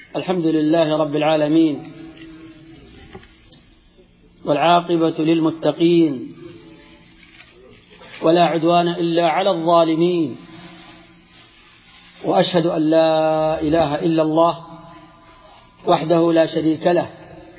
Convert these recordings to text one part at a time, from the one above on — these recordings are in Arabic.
الحمد لله رب العالمين، والعاقبة للمتقين، ولا عدوان إلا على الظالمين، وأشهد أن لا إله إلا الله وحده لا شريك له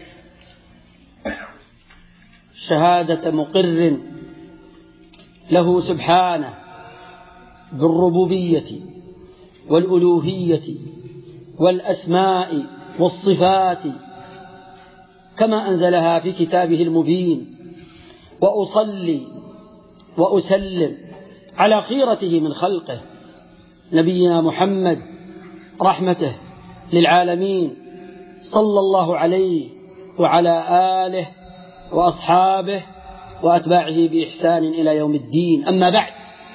شهادة مقر له سبحانه بالربوبية والألوهية والأسماء والصفات كما أنزلها في كتابه المبين، وأصلي وأسلم على خيرته من خلقه نبينا محمد رحمته للعالمين، صلى الله عليه وعلى آله وأصحابه وأتباعه بإحسان إلى يوم الدين. أما بعد،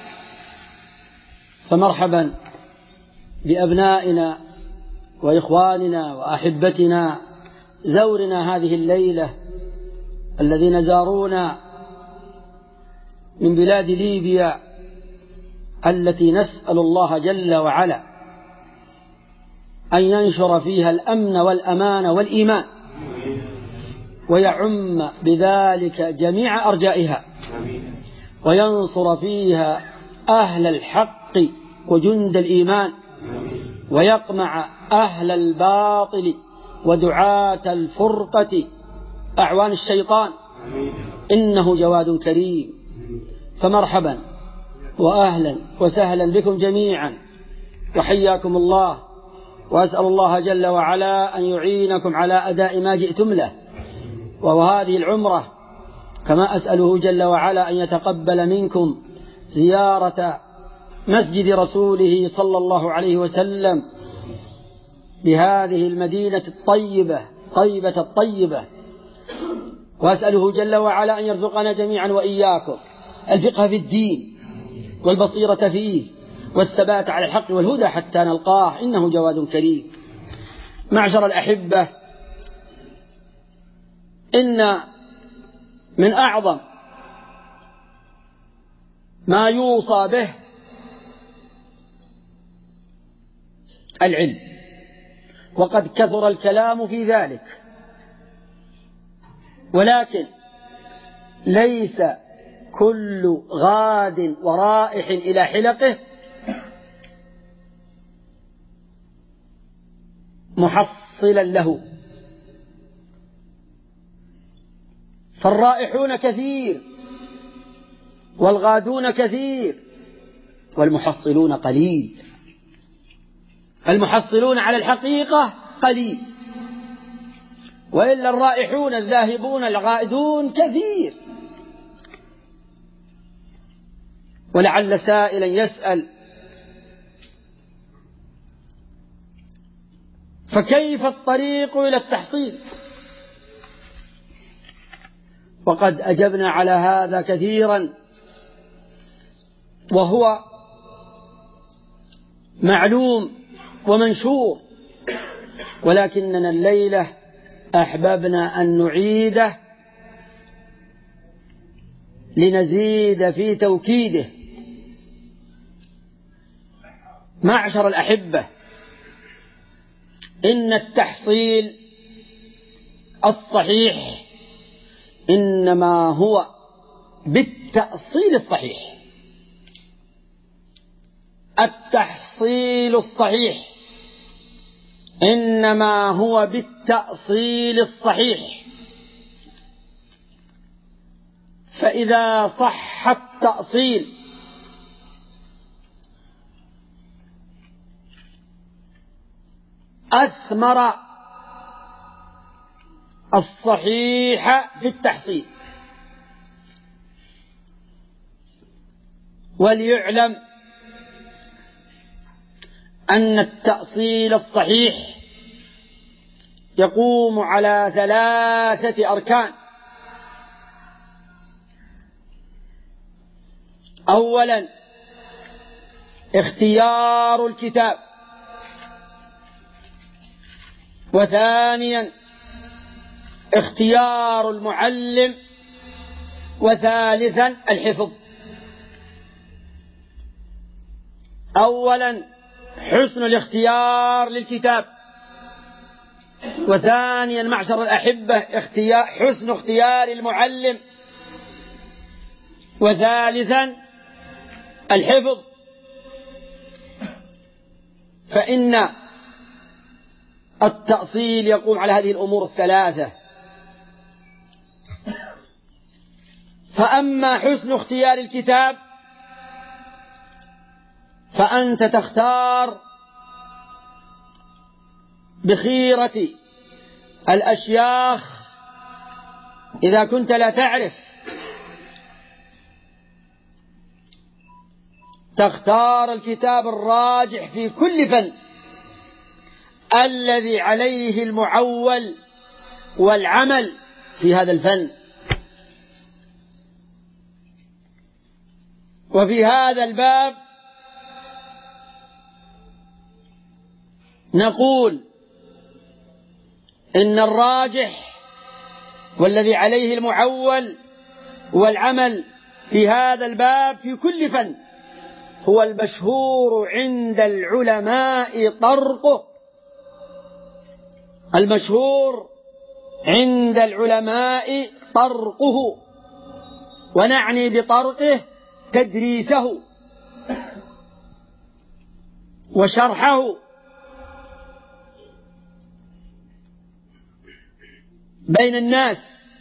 فمرحبا بأبنائنا وإخواننا وأحبتنا زورنا هذه الليلة الذين زارونا من بلاد ليبيا التي نسأل الله جل وعلا أن ينشر فيها الأمن والأمان والإيمان، ويعم بذلك جميع أرجائها، وينصر فيها أهل الحق وجند الإيمان، ويقمع أهل الباطل ودعاة الفرقة أعوان الشيطان، إنه جواد كريم. فمرحبا وأهلا وسهلا بكم جميعا، وحياكم الله، وأسأل الله جل وعلا أن يعينكم على أداء ما جئتم له، وهذه العمرة كما أسأله جل وعلا أن يتقبل منكم زيارة مسجد رسوله صلى الله عليه وسلم بهذه المدينة طيبة الطيبة، وأسأله جل وعلا أن يرزقنا جميعا وإياكم الفقه في الدين والبصيرة فيه والثبات على الحق والهدى حتى نلقاه، إنه جواد كريم. معشر الأحبة، إن من أعظم ما يوصى به العلم، وقد كثر الكلام في ذلك، ولكن ليس كل غاد ورائح إلى حلقه محصلا له، فالرائحون كثير والغادون كثير والمحصلون قليل. المحصلون على الحقيقة قليل، وإلا الرائحون الذاهبون الغائدون كثير. ولعل سائلا يسأل: فكيف الطريق إلى التحصيل؟ وقد أجبنا على هذا كثيرا، وهو معلوم ومنشور، ولكننا الليلة أحببنا أن نعيده لنزيد في توكيده. معشر الأحبة، إن التحصيل الصحيح إنما هو بالتأصيل الصحيح. التحصيل الصحيح إنما هو بالتأصيل الصحيح، فإذا صح التأصيل أثمر الصحيح في التحصيل. وليعلم أن التأصيل الصحيح يقوم على 3 أركان: أولا اختيار الكتاب، وثانيا اختيار المعلم، وثالثا الحفظ. أولا حسن الاختيار للكتاب، وثانيا معشر الأحبة حسن اختيار المعلم، وثالثا الحفظ، فإن التأصيل يقوم على هذه الأمور الثلاثة. فأما حسن اختيار الكتاب فأنت تختار بخيرة الأشياخ إذا كنت لا تعرف، تختار الكتاب الراجح في كل فن الذي عليه المعول والعمل في هذا الفن. وفي هذا الباب نقول إن الراجح والذي عليه المعول والعمل في هذا الباب في كل فن هو المشهور عند العلماء طرقه، المشهور عند العلماء طرقه، ونعني بطرقه تدريسه وشرحه بين الناس.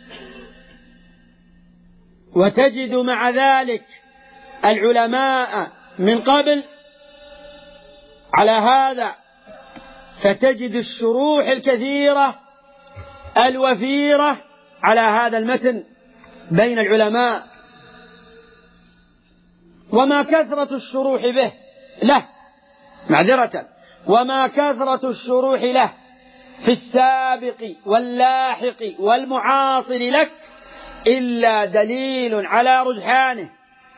وتجد مع ذلك العلماء من قبل على هذا، فتجد الشروح الكثيرة الوفيرة على هذا المتن بين العلماء. وما كثرة الشروح له وما كثرة الشروح له في السابق واللاحق والمعاصر لك إلا دليل على رجحانه،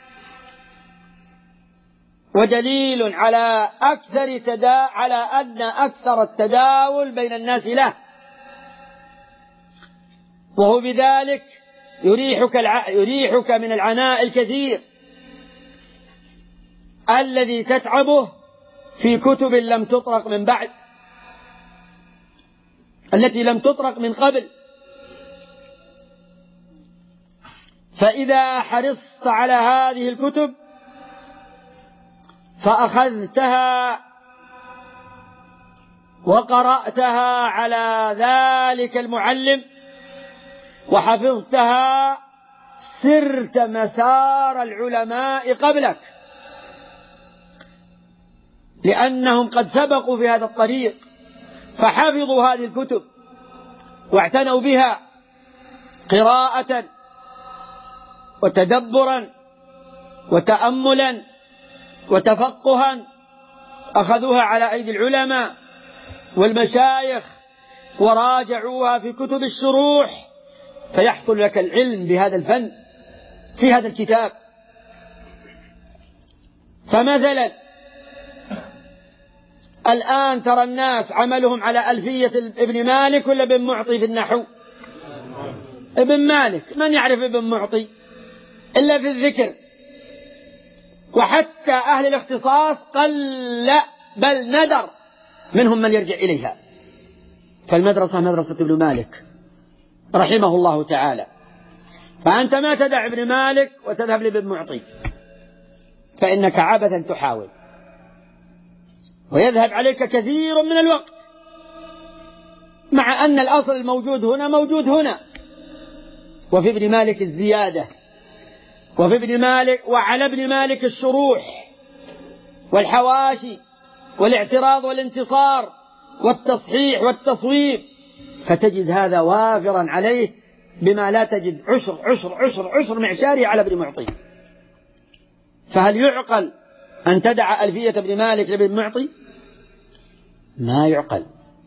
ودليل على على أن أكثر التداول بين الناس له، وهو بذلك يريحك من العناء الكثير الذي تتعبه في كتب لم تطرق من بعد، التي لم تطرق من قبل. فإذا حرصت على هذه الكتب فأخذتها وقرأتها على ذلك المعلم وحفظتها، سرت مسار العلماء قبلك، لأنهم قد سبقوا في هذا الطريق فحفظوا هذه الكتب واعتنوا بها قراءة وتدبرا وتأملا وتفقها، أخذوها على أيدي العلماء والمشايخ وراجعوها في كتب الشروح، فيحصل لك العلم بهذا الفن في هذا الكتاب. فمثلا الآن ترى الناس عملهم على ألفية ابن مالك ولا ابن معطي في النحو؟ ابن مالك، من يعرف ابن معطي إلا في الذكر؟ وحتى أهل الاختصاص قل بل ندر منهم من يرجع إليها. فالمدرسة مدرسة ابن مالك رحمه الله تعالى. فأنت ما تدع ابن مالك وتذهب لابن معطي، فإنك عبثا تحاول، ويذهب عليك كثير من الوقت، مع أن الأصل الموجود هنا موجود هنا. وفي ابن مالك الزيادة، وفي ابن مالك وعلى ابن مالك الشروح والحواشي والاعتراض والانتصار والتصحيح والتصويب، فتجد هذا وافرا عليه بما لا تجد عشر معشاره على ابن معطي. فهل يعقل أن تدع ألفية ابن مالك لابن معطي؟ ما يعقل.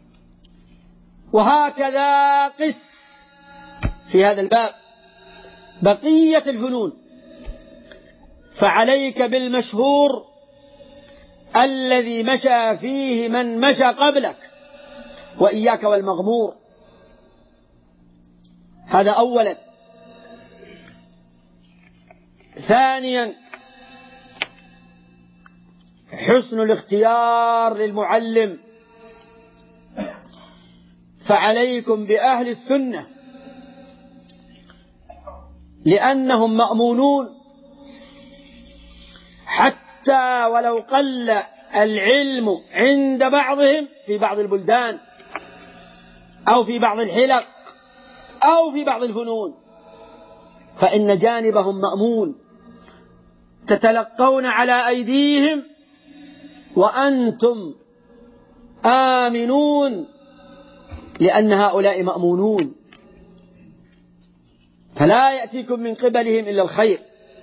وهكذا قس في هذا الباب بقية الفنون، فعليك بالمشهور الذي مشى فيه من مشى قبلك، وإياك والمغمور. هذا أولا. ثانيا حسن الاختيار للمعلم، فعليكم بأهل السنة لأنهم مأمونون، حتى ولو قل العلم عند بعضهم في بعض البلدان أو في بعض الحلق أو في بعض الفنون، فإن جانبهم مأمون، تتلقون على أيديهم وأنتم آمنون، لأن هؤلاء مأمونون، فلا يأتيكم من قبلهم إلا الخير.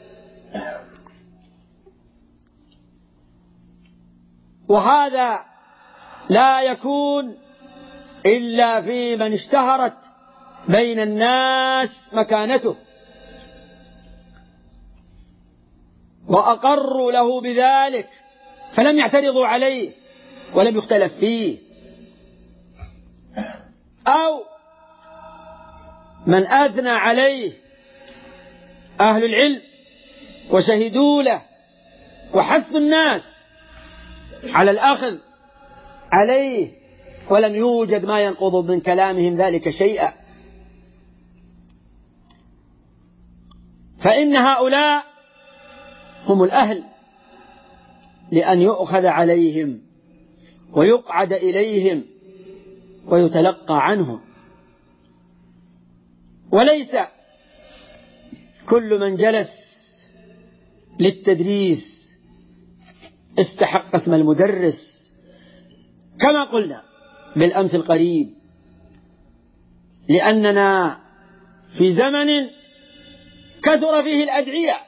وهذا لا يكون إلا في من اشتهرت بين الناس مكانته وأقروا له بذلك فلم يعترضوا عليه ولم يختلف فيه، أو من أثنى عليه أهل العلم وشهدوا له وحثوا الناس على الأخذ عليه ولم يوجد ما ينقض من كلامهم ذلك شيئا. فإن هؤلاء هم الأهل لأن يؤخذ عليهم ويقعد إليهم ويتلقى عنهم، وليس كل من جلس للتدريس استحق اسم المدرس، كما قلنا بالأمس القريب، لأننا في زمن كثر فيه الأدعياء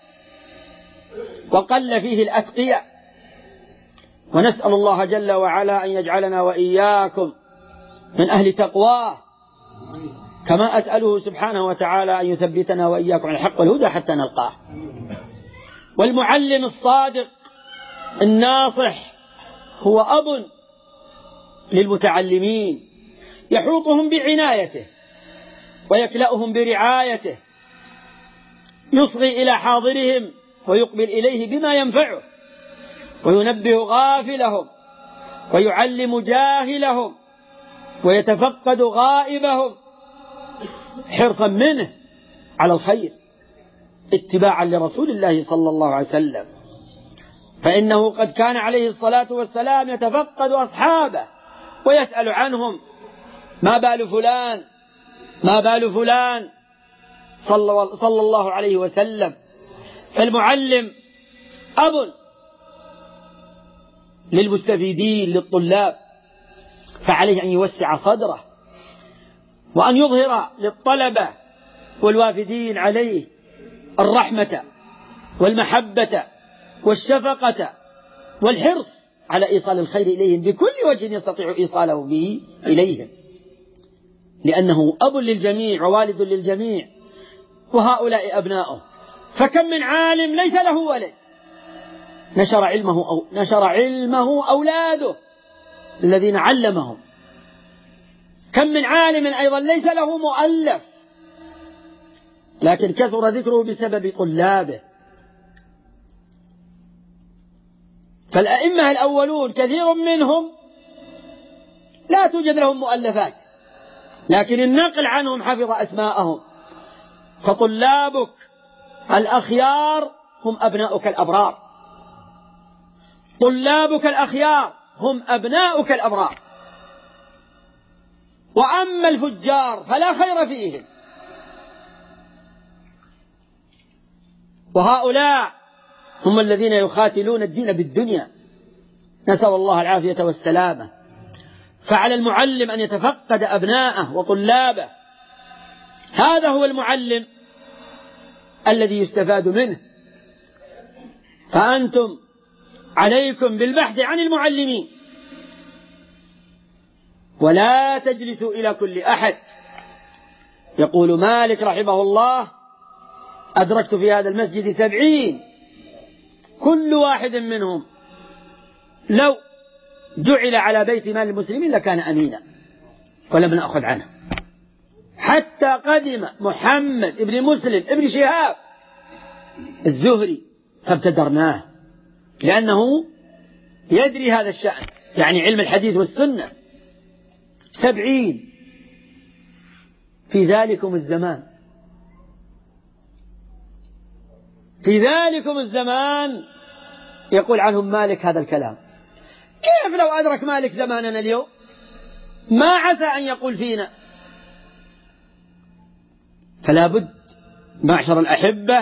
وقل فيه الأتقياء، ونسأل الله جل وعلا أن يجعلنا وإياكم من أهل تقواه، كما أسأله سبحانه وتعالى أن يثبتنا وإياكم على الحق والهدى حتى نلقاه. والمعلم الصادق الناصح هو أب للمتعلمين، يحوطهم بعنايته ويكلأهم برعايته، يصغي إلى حاضرهم ويقبل إليه بما ينفعه، وينبه غافلهم ويعلم جاهلهم ويتفقد غائبهم حرصا منه على الخير اتباعا لرسول الله صلى الله عليه وسلم، فإنه قد كان عليه الصلاة والسلام يتفقد أصحابه ويسأل عنهم ما بال فلان ما بال فلان صلى الله عليه وسلم. فالمعلم أب للمستفيدين للطلاب، فعليه أن يوسع صدره وأن يظهر للطلبة والوافدين عليه الرحمة والمحبة والشفقة والحرص على إيصال الخير إليهم بكل وجه يستطيع إيصاله به إليهم، لأنه أب للجميع ووالد للجميع، وهؤلاء أبناؤه. فكم من عالم ليس له ولد نشر علمه أولاده الذين علمهم، كم من عالم أيضا ليس له مؤلف لكن كثر ذكره بسبب طلابه. فالأئمة الأولون كثير منهم لا توجد لهم مؤلفات، لكن النقل عنهم حفظ أسماءهم. فطلابك الأخيار هم أبناؤك الأبرار، طلابك الأخيار هم أبناؤك الأبرار، وأما الفجار فلا خير فيهم. وهؤلاء هم الذين يخاتلون الدين بالدنيا، نسأل الله العافية والسلامة. فعلى المعلم أن يتفقد أبناءه وطلابه، هذا هو المعلم الذي يستفاد منه. فأنتم عليكم بالبحث عن المعلمين، ولا تجلسوا إلى كل أحد. يقول مالك رحمه الله: أدركت في هذا المسجد 70 كل واحد منهم لو جعل على بيت مال المسلمين لكان أمينا ولم نأخذ عنه، حتى قدم محمد ابن مسلم ابن شهاب الزهري فابتدرناه، لأنه يدري هذا الشأن، يعني علم الحديث والسنة. 70 في ذلكم الزمان، في ذلكم الزمان يقول عنهم مالك هذا الكلام. كيف لو أدرك مالك زماننا اليوم؟ ما عسى أن يقول فينا. فلا بد معشر الأحبة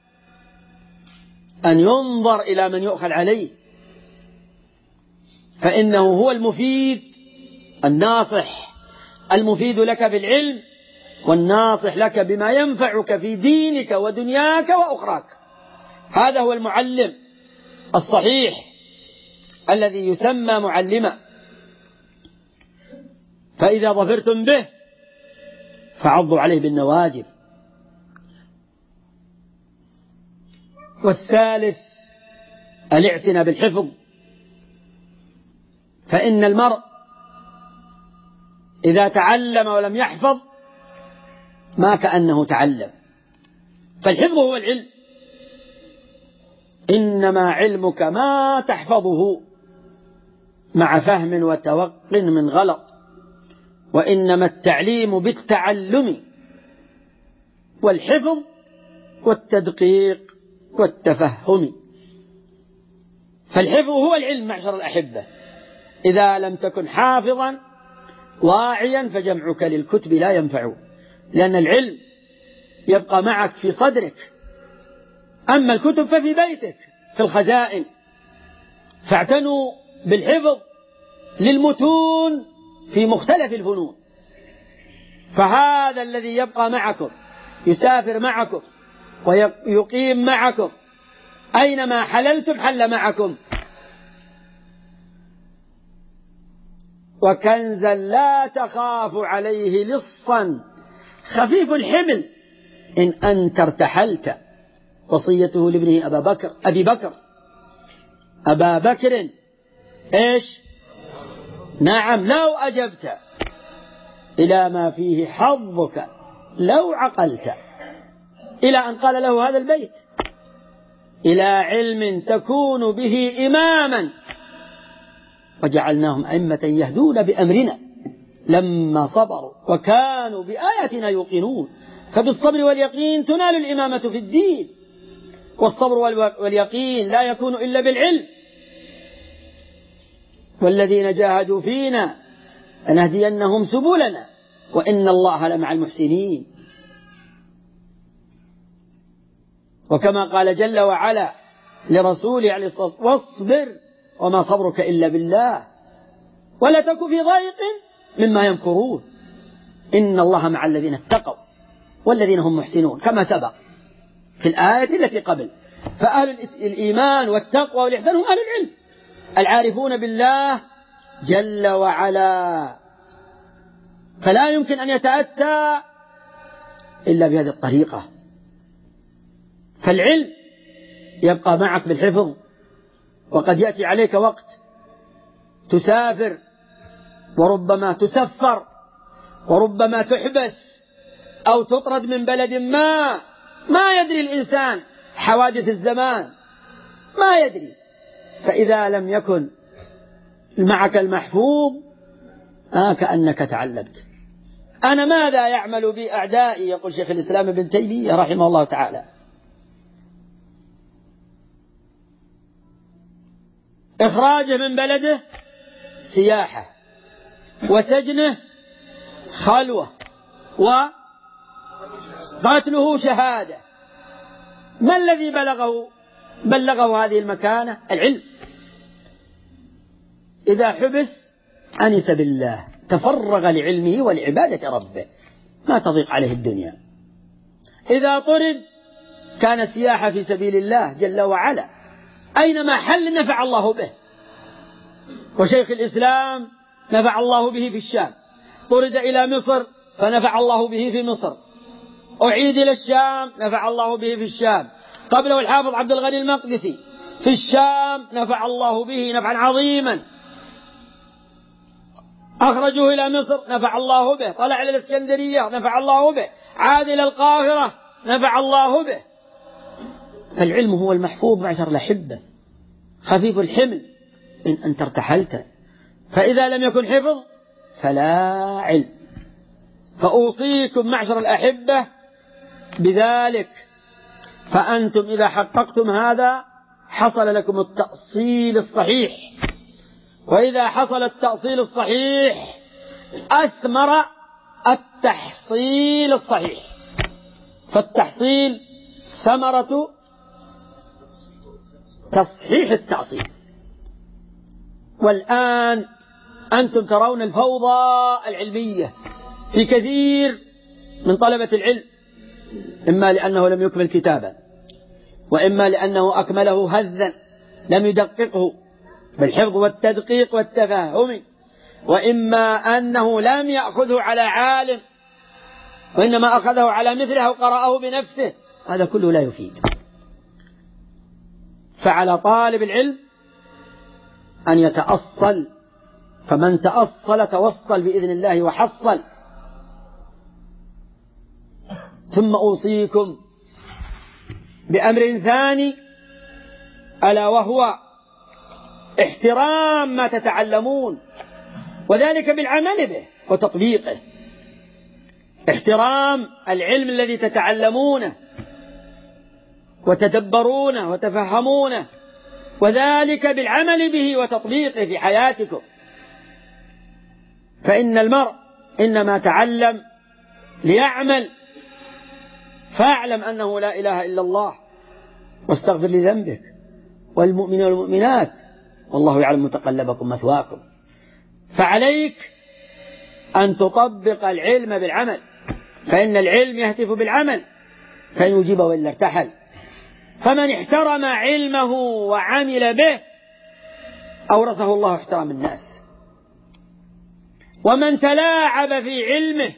أن ينظر إلى من يؤخذ عليه، فإنه هو المفيد الناصح، المفيد لك بالعلم، والناصح لك بما ينفعك في دينك ودنياك وأخراك. هذا هو المعلم الصحيح الذي يسمى معلما. فإذا ظفرتم به فعضوا عليه بالنواجذ. والثالث الاعتناء بالحفظ، فإن المرء إذا تعلم ولم يحفظ ما كأنه تعلم. فالحفظ هو العلم. إنما علمك ما تحفظه مع فهم وتوق من غلط، وإنما التعليم بالتعلم والحفظ والتدقيق والتفهم. فالحفظ هو العلم معشر الأحبة. إذا لم تكن حافظا واعيا فجمعك للكتب لا ينفع، لأن العلم يبقى معك في صدرك، أما الكتب ففي بيتك في الخزائن. فاعتنوا بالحفظ للمتون في مختلف الفنون. فهذا الذي يبقى معكم يسافر معكم ويقيم معكم، أينما حللتم حل معكم. وكنزا لا تخاف عليه لصا خفيف الحمل إن أنت ارتحلت، وصيته لابنه أبا بكر إيش؟ نعم، لو أجبت إلى ما فيه حظك لو عقلت، إلى أن قال له هذا البيت: إلى علم تكون به إماما وجعلناهم أئمة يهدون بأمرنا لما صبروا وكانوا بآياتنا يوقنون. فبالصبر واليقين تنال الإمامة في الدين، والصبر واليقين لا يكون إلا بالعلم. والذين جاهدوا فينا لنهدينهم سبلنا وإن الله لمع المحسنين. وكما قال جل وعلا لرسوله عليه الصلاة والسلام: واصبر وما صبرك إلا بالله ولا تك في ضيق مما يمكرون إن الله مع الذين اتقوا والذين هم محسنون، كما سبق في الآية التي قبل. فأهل الإيمان والتقوى والإحسان هم أهل العلم العارفون بالله جل وعلا، فلا يمكن أن يتأتى إلا بهذه الطريقة. فالعلم يبقى معك بالحفظ، وقد يأتي عليك وقت تسافر وربما تسفر وربما تحبس أو تطرد من بلد ما يدري الإنسان حوادث الزمان، ما يدري. فإذا لم يكن معك المحفوظ كأنك تعلمت. أنا ماذا يعمل بي أعدائي؟ يقول شيخ الإسلام ابن تيمية رحمه الله تعالى: إخراجه من بلده سياحة، وسجنه خلوة، وقتله شهادة. ما الذي بلغه هذه المكانة؟ العلم. إذا حبس أنس بالله، تفرغ لعلمه ولعبادة ربه، ما تضيق عليه الدنيا. إذا طرد كان سياحة في سبيل الله جل وعلا، أينما حل نفع الله به. وشيخ الإسلام نفع الله به في الشام، طرد إلى مصر فنفع الله به في مصر، أعيد إلى الشام نفع الله به في الشام. قبله الحافظ عبد الغني المقدسي في الشام نفع الله به نفعا عظيما. أخرجوه إلى مصر نفع الله به، طلع إلى الإسكندرية نفع الله به، عاد إلى القاهرة نفع الله به. فالعلم هو المحفوظ معشر الأحبة، خفيف الحمل إن أنت ارتحلت. فإذا لم يكن حفظ فلا علم. فأوصيكم معشر الأحبة بذلك، فأنتم إذا حققتم هذا حصل لكم التأصيل الصحيح، وإذا حصل التأصيل الصحيح أثمر التحصيل الصحيح، فالتحصيل ثمرة تصحيح التأصيل. والآن أنتم ترون الفوضى العلمية في كثير من طلبة العلم، إما لأنه لم يكمل كتابا، وإما لأنه أكمله هذا لم يدققه بالحفظ والتدقيق والتفاهم، وإما أنه لم يأخذه على عالم وإنما أخذه على مثله وقرأه بنفسه، هذا كله لا يفيد. فعلى طالب العلم أن يتأصل، فمن تأصل توصل بإذن الله وحصل. ثم أوصيكم بأمر ثاني، ألا وهو احترام ما تتعلمون، وذلك بالعمل به وتطبيقه. احترام العلم الذي تتعلمونه وتدبرونه وتفهمونه، وذلك بالعمل به وتطبيقه في حياتكم. فإن المرء إنما تعلم ليعمل، فاعلم أنه لا إله إلا الله واستغفر لذنبك والمؤمنين والمؤمنات والله يعلم متقلبكم مثواكم. فعليك أن تطبق العلم بالعمل، فإن العلم يهتف بالعمل، فإن يجيب وإلا ارتحل. فمن احترم علمه وعمل به أورثه الله احترام الناس، ومن تلاعب في علمه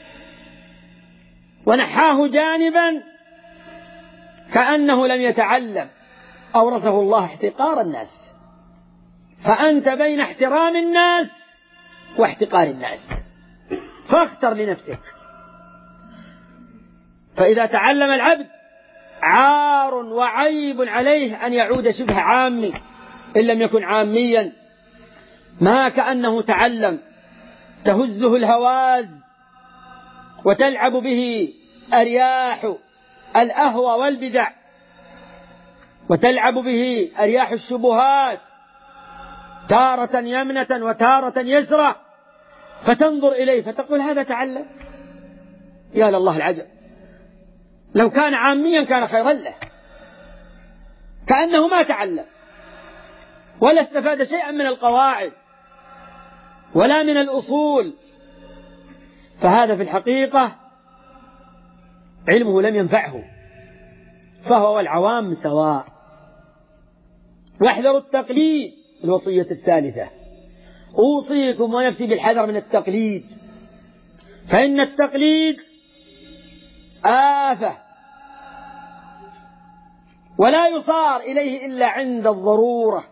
ونحاه جانبا كأنه لم يتعلم أورثه الله احتقار الناس. فأنت بين احترام الناس واحتقار الناس، فاختر لنفسك. فإذا تعلم العبد عار وعيب عليه أن يعود شبه عامي، إن لم يكن عاميا ما كأنه تعلم، تهزه الهواز وتلعب به أرياح الأهوى والبدع، وتلعب به أرياح الشبهات، تارة يمنة وتارة يسرى، فتنظر إليه فتقول هذا تعلم. يا لله العجب، لو كان عاميا كان خيرا له، كأنه ما تعلم ولا استفاد شيئا من القواعد ولا من الأصول، فهذا في الحقيقة علمه لم ينفعه، فهو والعوام سواء. واحذروا التقليد، الوصية الثالثة. أوصيكم ونفسي بالحذر من التقليد، فإن التقليد آفة، ولا يصار إليه إلا عند الضرورة.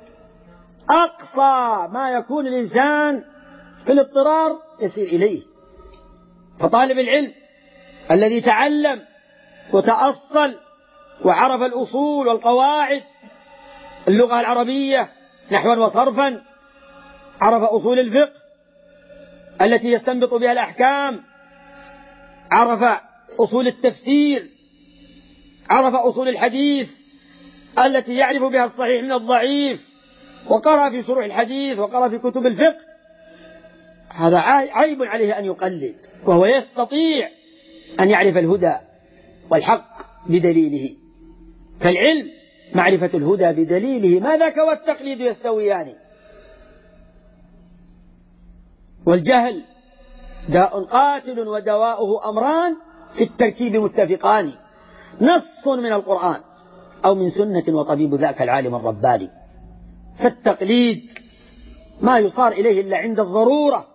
أقصى ما يكون الإنسان في الاضطرار يسير إليه. فطالب العلم الذي تعلم وتأصل وعرف الأصول والقواعد، اللغة العربية نحوا وصرفا، عرف أصول الفقه التي يستنبط بها الأحكام، عرف أصول التفسير، عرف أصول الحديث التي يعرف بها الصحيح من الضعيف، وقرأ في شروح الحديث وقرأ في كتب الفقه، هذا عيب عليه أن يقلد، وهو يستطيع أن يعرف الهدى والحق بدليله. فالعلم معرفة الهدى بدليله، ما ذاك والتقليد يستويان. والجهل داء قاتل ودواؤه أمران في التركيب متفقان، نص من القرآن أو من سنة وطبيب ذاك العالم الرباني. فالتقليد ما يصار إليه إلا عند الضرورة.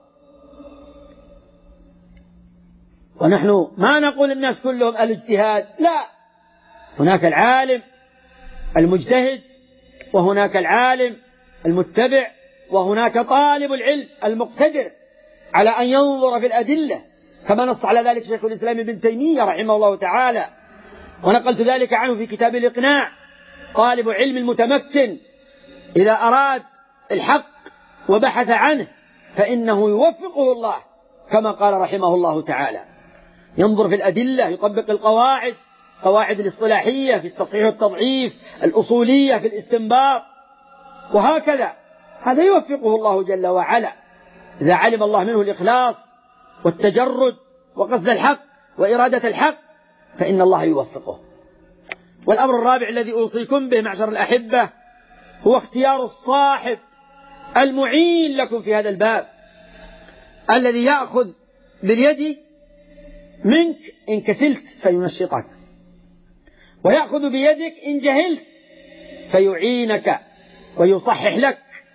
ونحن ما نقول الناس كلهم الاجتهاد، لا، هناك العالم المجتهد، وهناك العالم المتبع، وهناك طالب العلم المقتدر على أن ينظر في الأدلة، كما نص على ذلك شيخ الإسلام ابن تيمية رحمه الله تعالى، ونقلت ذلك عنه في كتاب الإقناع. طالب علم المتمكن إذا أراد الحق وبحث عنه فإنه يوفقه الله كما قال رحمه الله تعالى، ينظر في الأدلة، يطبق القواعد، قواعد الاصطلاحية في التصحيح والتضعيف، الأصولية في الاستنباط، وهكذا. هذا يوفقه الله جل وعلا إذا علم الله منه الإخلاص والتجرد وقصد الحق وإرادة الحق، فإن الله يوفقه. والأمر الرابع الذي أوصيكم به معشر الأحبة هو اختيار الصاحب المعين لكم في هذا الباب، الذي يأخذ باليد منك إن كسلت فينشطك، ويأخذ بيدك إن جهلت فيعينك ويصحح لك،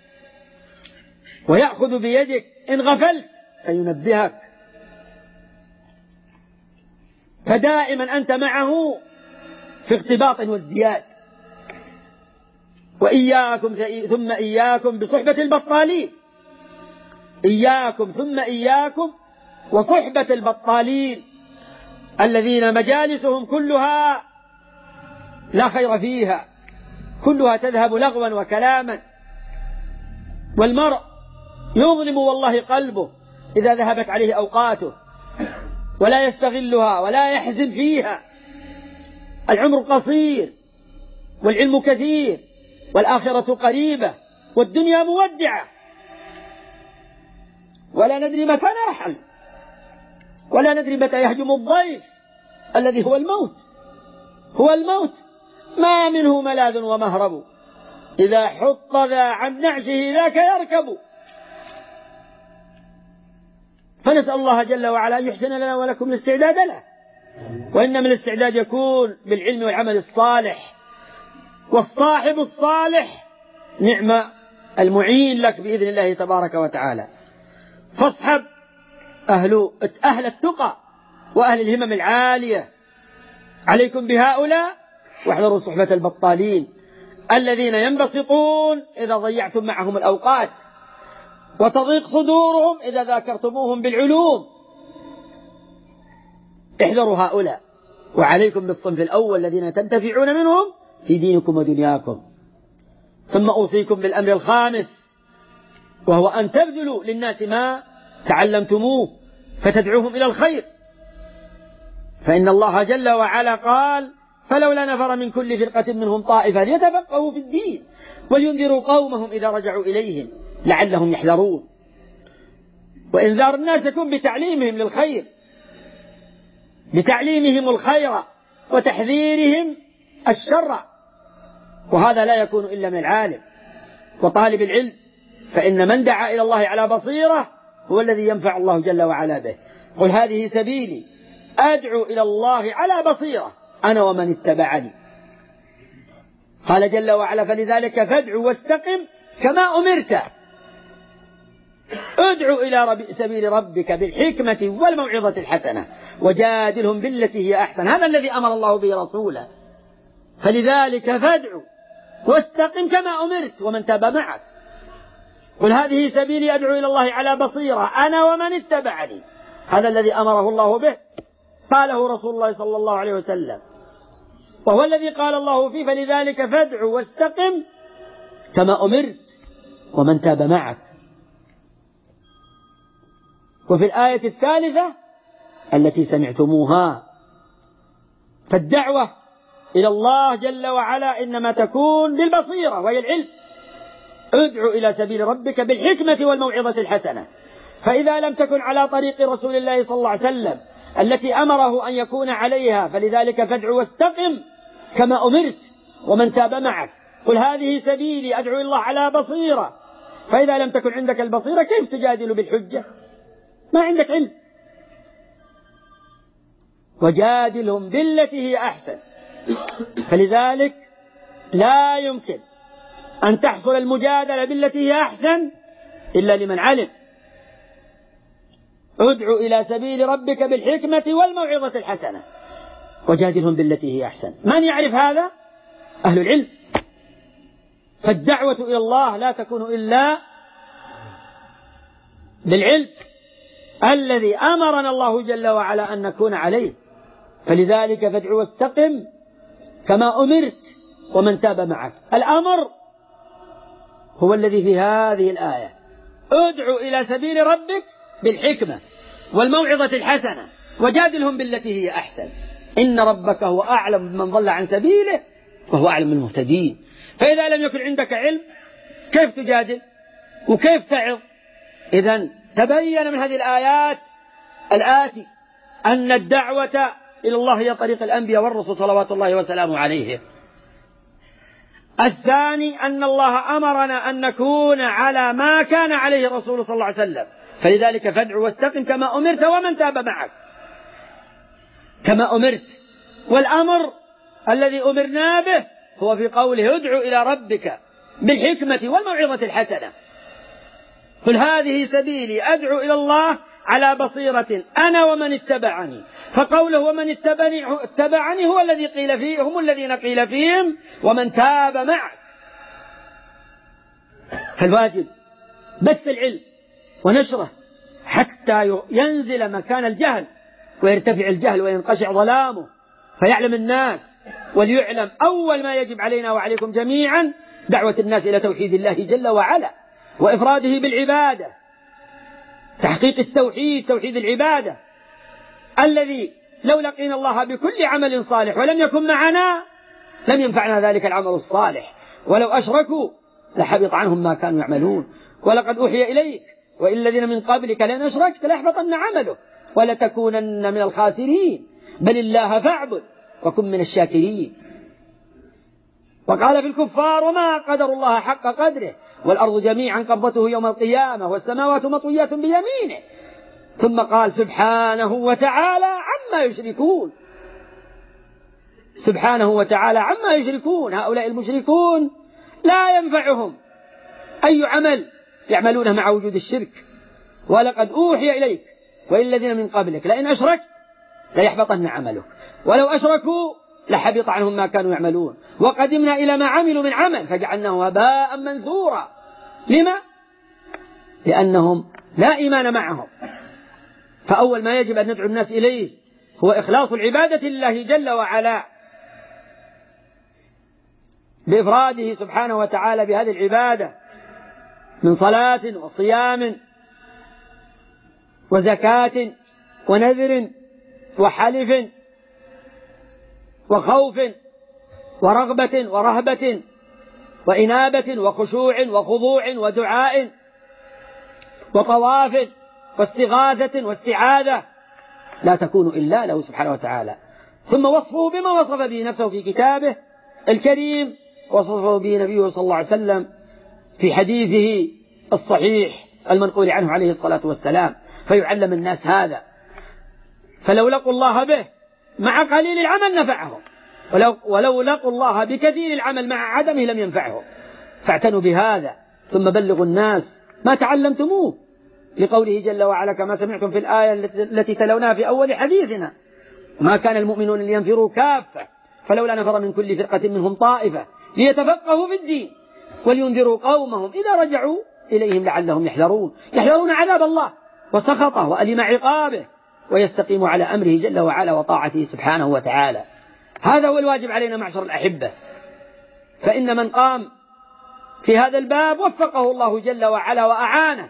ويأخذ بيدك إن غفلت فينبهك. فدائما أنت معه في اغتباط وازدياد. وإياكم ثم إياكم بصحبة البطالين، إياكم ثم إياكم وصحبة البطالين الذين مجالسهم كلها لا خير فيها، كلها تذهب لغوا وكلاما، والمرء يظلم والله قلبه إذا ذهبت عليه أوقاته ولا يستغلها ولا يحزن فيها. العمر قصير والعلم كثير والآخرة قريبة والدنيا مودعة، ولا ندري متى نرحل، ولا ندري متى يهجم الضيف الذي هو الموت. هو الموت ما منه ملاذ ومهرب، إذا حط ذا عن نعشه ذاك يركب. فنسأل الله جل وعلا أن يحسن لنا ولكم الاستعداد له، وإنما الاستعداد يكون بالعلم والعمل الصالح، والصاحب الصالح نعم المعين لك بإذن الله تبارك وتعالى. فاصحب أهل التقى وأهل الهمم العالية، عليكم بهؤلاء واحذروا صحبة البطالين الذين ينبسطون إذا ضيعتم معهم الأوقات، وتضيق صدورهم إذا ذاكرتموهم بالعلوم. احذروا هؤلاء، وعليكم بالصنف الأول الذين تنتفعون منهم في دينكم ودنياكم. ثم أوصيكم بالأمر الخامس، وهو أن تبذلوا للناس ما تعلمتموه فتدعوهم إلى الخير، فإن الله جل وعلا قال: فلولا نفر من كل فرقة منهم طائفة ليتفقهوا في الدين ولينذروا قومهم إذا رجعوا إليهم لعلهم يحذرون. وإنذار الناس يكون بتعليمهم للخير، بتعليمهم الخير وتحذيرهم الشر، وهذا لا يكون إلا من العالم وطالب العلم، فإن من دعا إلى الله على بصيرة هو الذي ينفع الله جل وعلا به. قل هذه سبيلي أدعو إلى الله على بصيرة أنا ومن اتبعني. قال جل وعلا: فلذلك فادع واستقم كما أمرت. ادعو إلى سبيل ربك بالحكمة والموعظة الحسنة وجادلهم بالتي هي أحسن. هذا الذي أمر الله به رسوله. فلذلك فادع واستقم كما أمرت ومن تاب معك. قل هذه سبيلي أدعو إلى الله على بصيرة أنا ومن اتبعني. هذا الذي أمره الله به، قاله رسول الله صلى الله عليه وسلم، وهو الذي قال الله فيه: فلذلك فادع واستقم كما أمرت ومن تاب معك. وفي الآية الثالثة التي سمعتموها، فالدعوة إلى الله جل وعلا إنما تكون بالبصيرة وهي العلم. ادع إلى سبيل ربك بالحكمة والموعظة الحسنة. فإذا لم تكن على طريق رسول الله صلى الله عليه وسلم التي أمره أن يكون عليها، فلذلك فادع واستقم كما أمرت ومن تاب معك. قل هذه سبيلي أدعو الله على بصيرة. فإذا لم تكن عندك البصيرة كيف تجادل بالحجة؟ ما عندك علم. وجادلهم بالتي هي أحسن. فلذلك لا يمكن أن تحصل المجادلة بالتي هي أحسن إلا لمن علم. ادعو إلى سبيل ربك بالحكمة والموعظة الحسنة وجادلهم بالتي هي أحسن. من يعرف هذا؟ أهل العلم. فالدعوة إلى الله لا تكون إلا بالعلم الذي أمرنا الله جل وعلا أن نكون عليه. فلذلك فادع واستقم كما أمرت ومن تاب معك. الأمر هو الذي في هذه الآية: ادعو إلى سبيل ربك بالحكمة والموعظة الحسنة وجادلهم بالتي هي أحسن إن ربك هو أعلم بمن ضل عن سبيله وهو أعلم بالمهتدين. فإذا لم يكن عندك علم كيف تجادل وكيف تعظ؟ إذن تبين من هذه الآيات الآتي أن الدعوة إلى الله هي طريق الأنبياء والرسل صلوات الله وسلامه عليهم. الثاني أن الله أمرنا أن نكون على ما كان عليه الرسول صلى الله عليه وسلم، فلذلك فادع واستقم كما أمرت ومن تاب معك كما أمرت. والأمر الذي أمرنا به هو في قوله ادع إلى ربك بالحكمة والموعظة الحسنة. قل هذه سبيلي أدعو إلى الله على بصيرة أنا ومن اتبعني، فقوله ومن اتبعني هو الذي قيل فيه هم الذين قيل فيهم ومن تاب معك. فالواجب بث العلم ونشره حتى ينزل مكان الجهل ويرتفع الجهل وينقشع ظلامه فيعلم الناس. وليعلم أول ما يجب علينا وعليكم جميعا دعوة الناس إلى توحيد الله جل وعلا وإفراده بالعبادة، تحقيق التوحيد، توحيد العبادة الذي لو لقينا الله بكل عمل صالح ولم يكن معنا لم ينفعنا ذلك العمل الصالح، ولو أشركوا لحبط عنهم ما كانوا يعملون. ولقد أوحي إليك وإن الذين من قبلك لئن أشركت ليحبطن عمله ولتكونن من الخاسرين بل الله فاعبد وكن من الشاكرين. وقال في الكفار وما قدر الله حق قدره والأرض جميعا قبضته يوم القيامة والسماوات مطويات بيمينه، ثم قال سبحانه وتعالى عما يشركون. سبحانه وتعالى عما يشركون. هؤلاء المشركون لا ينفعهم أي عمل يعملونه مع وجود الشرك. ولقد أوحي إليك وإن الذين من قبلك لئن أشركت ليحبطن عملك ولو أشركوا لحبط عنهم ما كانوا يعملون وقدمنا إلى ما عملوا من عمل فجعلناه هباء منثورا. لما؟ لأنهم لا إيمان معهم. فأول ما يجب أن ندعو الناس إليه هو إخلاص العبادة لله جل وعلا بإفراده سبحانه وتعالى بهذه العبادة من صلاة وصيام وزكاة ونذر وحلف وخوف ورغبة ورهبة وإنابة وخشوع وخضوع ودعاء وطواف واستغاثة واستعاذة لا تكون إلا له سبحانه وتعالى. ثم وصفه بما وصف به نفسه في كتابه الكريم وصفه به نبيه صلى الله عليه وسلم في حديثه الصحيح المنقول عنه عليه الصلاة والسلام، فيعلم الناس هذا. فلو لقوا الله به مع قليل العمل نفعهم، ولو لقوا الله بكثير العمل مع عدمه لم ينفعهم. فاعتنوا بهذا ثم بلغوا الناس ما تعلمتموه، لقوله جل وعلا كما سمعتم في الآية التي تلوناها في أول حديثنا ما كان المؤمنون لينفروا كافة فلولا نفر من كل فرقة منهم طائفة ليتفقهوا في الدين ولينذروا قومهم إذا رجعوا إليهم لعلهم يحذرون عذاب الله وسخطه وألم عقابه ويستقيموا على أمره جل وعلا وطاعته سبحانه وتعالى. هذا هو الواجب علينا معشر الأحبة. فإن من قام في هذا الباب وفقه الله جل وعلا وأعانه.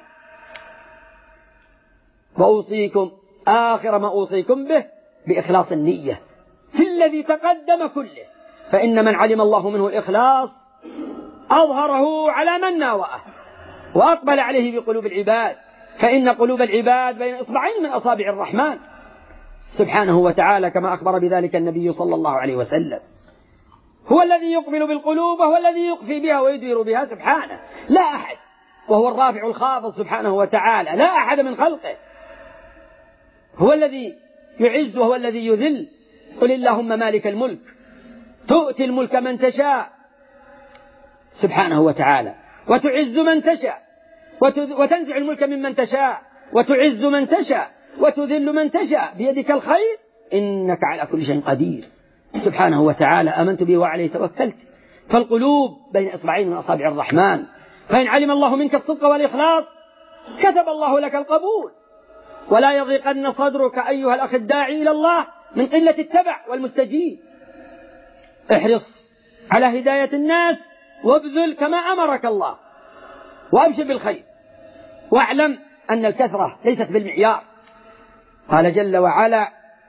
وأوصيكم آخر ما أوصيكم به بإخلاص النية في الذي تقدم كله، فإن من علم الله منه الإخلاص أظهره على من ناوأه وأقبل عليه بقلوب العباد، فإن قلوب العباد بين إصبعين من أصابع الرحمن سبحانه وتعالى كما أخبر بذلك النبي صلى الله عليه وسلم. هو الذي يقبل بالقلوب وهو الذي يخفي بها ويدير بها سبحانه، لا أحد، وهو الرافع الخافض سبحانه وتعالى، لا أحد من خلقه. هو الذي يعز وهو الذي يذل. قل اللهم مالك الملك تؤتي الملك من تشاء سبحانه وتعالى وتعز من تشاء وتنزع الملك ممن تشاء وتعز من تشاء وتذل من تشاء بيدك الخير إنك على كل شيء قدير سبحانه وتعالى. آمنت به وعليه توكلت. فالقلوب بين إصبعين من أصابع الرحمن، فإن علم الله منك الصدق والإخلاص كتب الله لك القبول. ولا يضيقن صدرك أيها الأخ الداعي إلى الله من قلة التبع والمستجيب. احرص على هداية الناس وابذل كما أمرك الله وأبشر بالخير، واعلم أن الكثرة ليست بالمعيار، قال جل وعلا: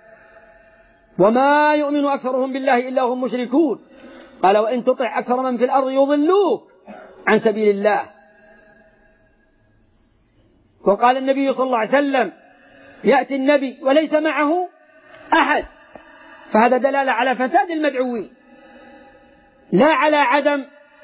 وما يؤمن أكثرهم بالله إلا هم مشركون. قال: وإن تطع أكثر من في الأرض يضلوك عن سبيل الله. وقال النبي صلى الله عليه وسلم: يأتي النبي وليس معه أحد، فهذا دلالة على فساد المدعوين، لا على عدم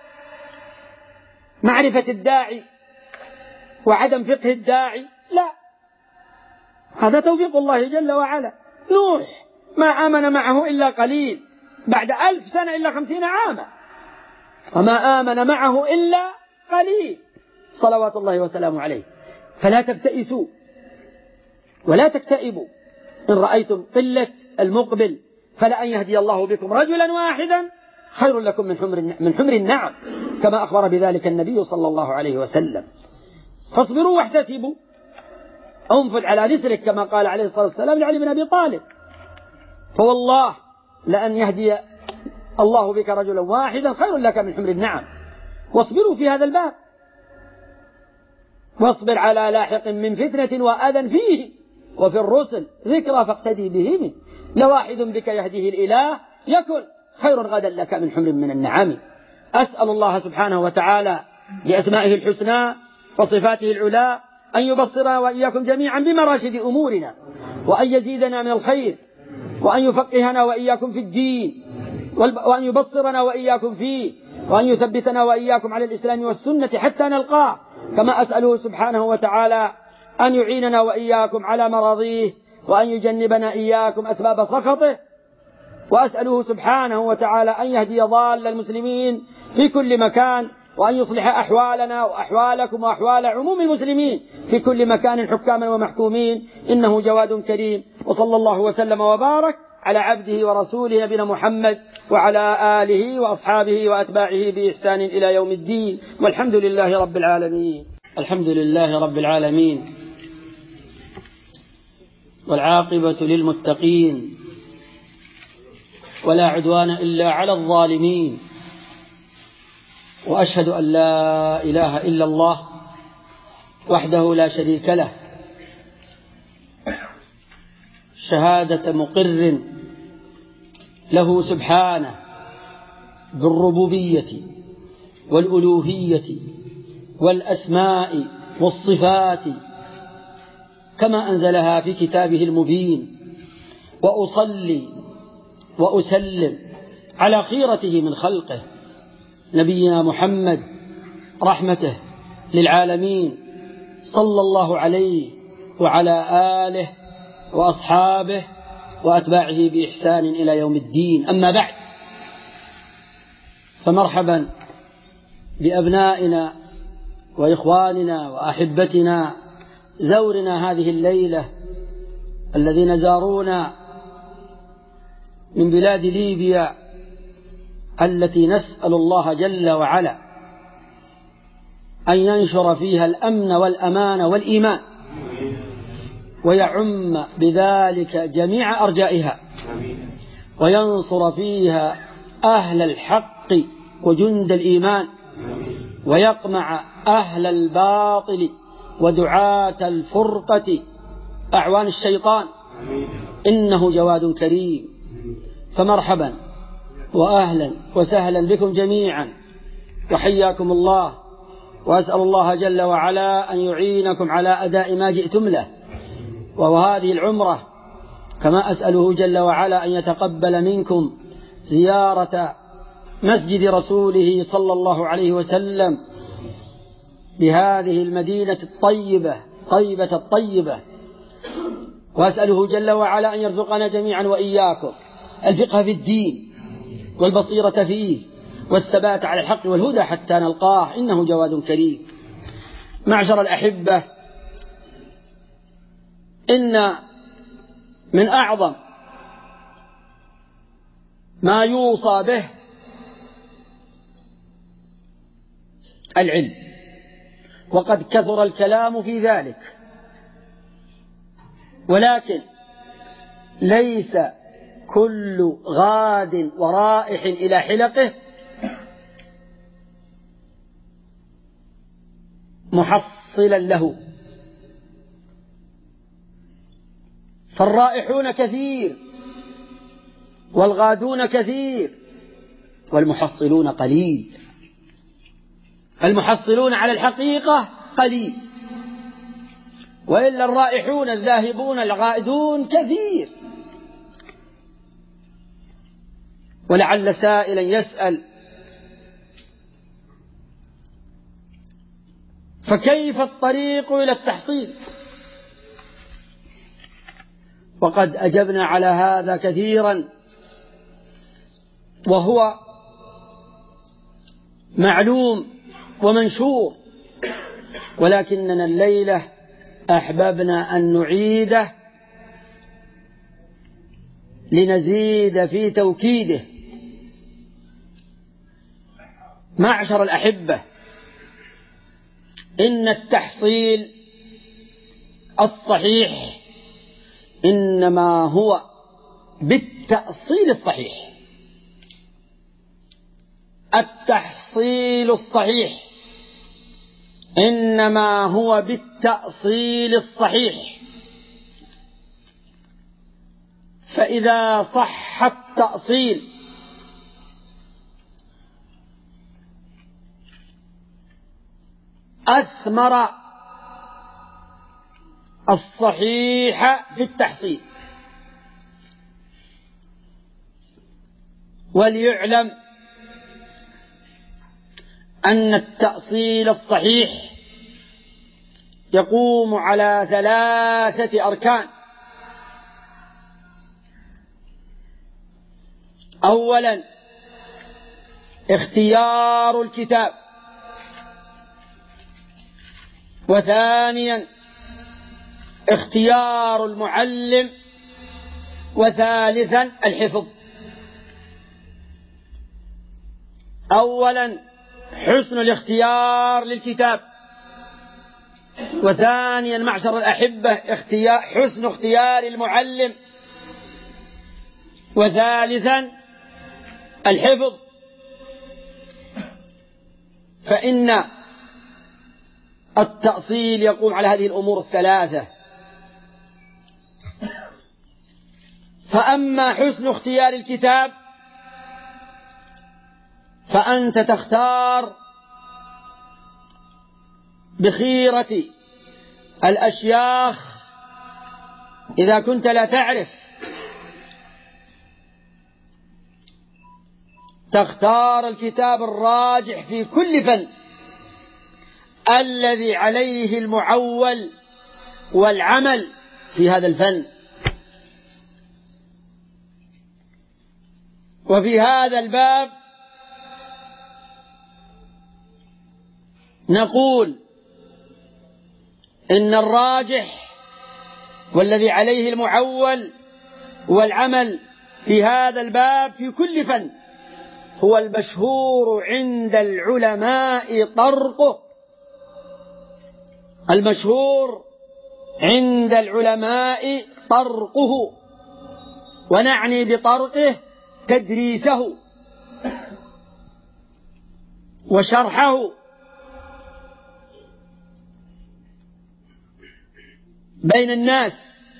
معرفة الداعي وعدم فقه الداعي، لا، هذا توفيق الله جل وعلا. نوح ما آمن معه إلا قليل، بعد 1000 سنة إلا 50 عاما، وما آمن معه إلا قليل، صلوات الله وسلامه عليه. فلا تبتئسوا ولا تكتئبوا إن رأيتم قلة المقبل، فلأن يهدي الله بكم رجلا واحدا خير لكم من حمر النعم، كما أخبر بذلك النبي صلى الله عليه وسلم. فاصبروا واحتسبوا، انفذ على نسرك، كما قال عليه الصلاة والسلام لعلي بن أبي طالب: فوالله لأن يهدي الله بك رجلا واحدا خير لك من حمر النعم. واصبروا في هذا الباب، واصبر على لاحق من فتنة وأذى فيه، وفي الرسل ذكرى فاقتدي بهم، لواحد بك يهديه الإله يكن خير غدا لك من حمر من النعم. أسأل الله سبحانه وتعالى بأسمائه الحسنى وصفاته العلى أن يبصرنا وإياكم جميعا بمراشد أمورنا، وأن يزيدنا من الخير، وأن يفقهنا وإياكم في الدين، وأن يبصرنا وإياكم فيه، وأن يثبتنا وإياكم على الإسلام والسنة حتى نلقاه. كما أسأله سبحانه وتعالى أن يعيننا وإياكم على مراضيه، وأن يجنبنا إياكم أسباب سخطه. وأسأله سبحانه وتعالى أن يهدي ضال المسلمين في كل مكان، وأن يصلح أحوالنا وأحوالكم وأحوال عموم المسلمين في كل مكان، حكاما ومحكومين، إنه جواد كريم. وصلى الله وسلم وبارك على عبده ورسوله نبينا محمد وعلى آله وأصحابه وأتباعه بإحسان إلى يوم الدين، والحمد لله رب العالمين. الحمد لله رب العالمين، والعاقبة للمتقين، ولا عدوان إلا على الظالمين. وأشهد أن لا إله إلا الله وحده لا شريك له، شهادة مقر له سبحانه بالربوبية والألوهية والأسماء والصفات كما أنزلها في كتابه المبين. وأصلي وأسلم على خيرته من خلقه نبينا محمد رحمته للعالمين، صلى الله عليه وعلى آله وأصحابه وأتباعه بإحسان إلى يوم الدين. أما بعد، فمرحبا بأبنائنا وإخواننا وأحبتنا زورنا هذه الليلة الذين زارونا من بلاد ليبيا، التي نسأل الله جل وعلا أن ينشر فيها الأمن والأمان والإيمان، ويعم بذلك جميع أرجائها، وينصر فيها أهل الحق وجند الإيمان، ويقمع أهل الباطل ودعاة الفرقة أعوان الشيطان، إنه جواد كريم. فمرحبا وأهلا وسهلا بكم جميعا، وحياكم الله، وأسأل الله جل وعلا أن يعينكم على أداء ما جئتم له، وهذه العمرة كما أسأله جل وعلا أن يتقبل منكم زيارة مسجد رسوله صلى الله عليه وسلم بهذه المدينة الطيبة طيبة الطيبة، وأسأله جل وعلا أن يرزقنا جميعا وإياكم الفقه في الدين والبصيرة فيه والثبات على الحق والهدى حتى نلقاه، إنه جواد كريم. معشر الأحبة، إن من أعظم ما يوصى به العلم، وقد كثر الكلام في ذلك، ولكن ليس كل غاد ورائح إلى حلقه محصلا له، فالرائحون كثير والغادون كثير والمحصلون قليل. المحصلون على الحقيقة قليل، وإلا الرائحون الذاهبون الغائدون كثير. ولعل سائلا يسأل: فكيف الطريق إلى التحصيل؟ وقد أجبنا على هذا كثيرا، وهو معلوم ومنشور، ولكننا الليلة أحببنا أن نعيده لنزيد في توكيده. معشر الأحبة، إن التحصيل الصحيح إنما هو بالتأصيل الصحيح. التحصيل الصحيح إنما هو بالتأصيل الصحيح. فإذا صح التأصيل أثمر الصحيح في التحصيل. وليعلم أن التأصيل الصحيح يقوم على 3 أركان. أولا اختيار الكتاب، وثانيا اختيار المعلم، وثالثا الحفظ. أولا حسن الاختيار للكتاب، وثانيا معشر الأحبة حسن اختيار المعلم، وثالثا الحفظ. فإن التأصيل يقوم على هذه الأمور 3. فأما حسن اختيار الكتاب فأنت تختار بخيرة الأشياخ إذا كنت لا تعرف، تختار الكتاب الراجح في كل فن الذي عليه المعول والعمل في هذا الفن. وفي هذا الباب نقول إن الراجح والذي عليه المعول والعمل في هذا الباب في كل فن هو المشهور عند العلماء طرقه. المشهور عند العلماء طرقه، ونعني بطرقه تدريسه وشرحه بين الناس.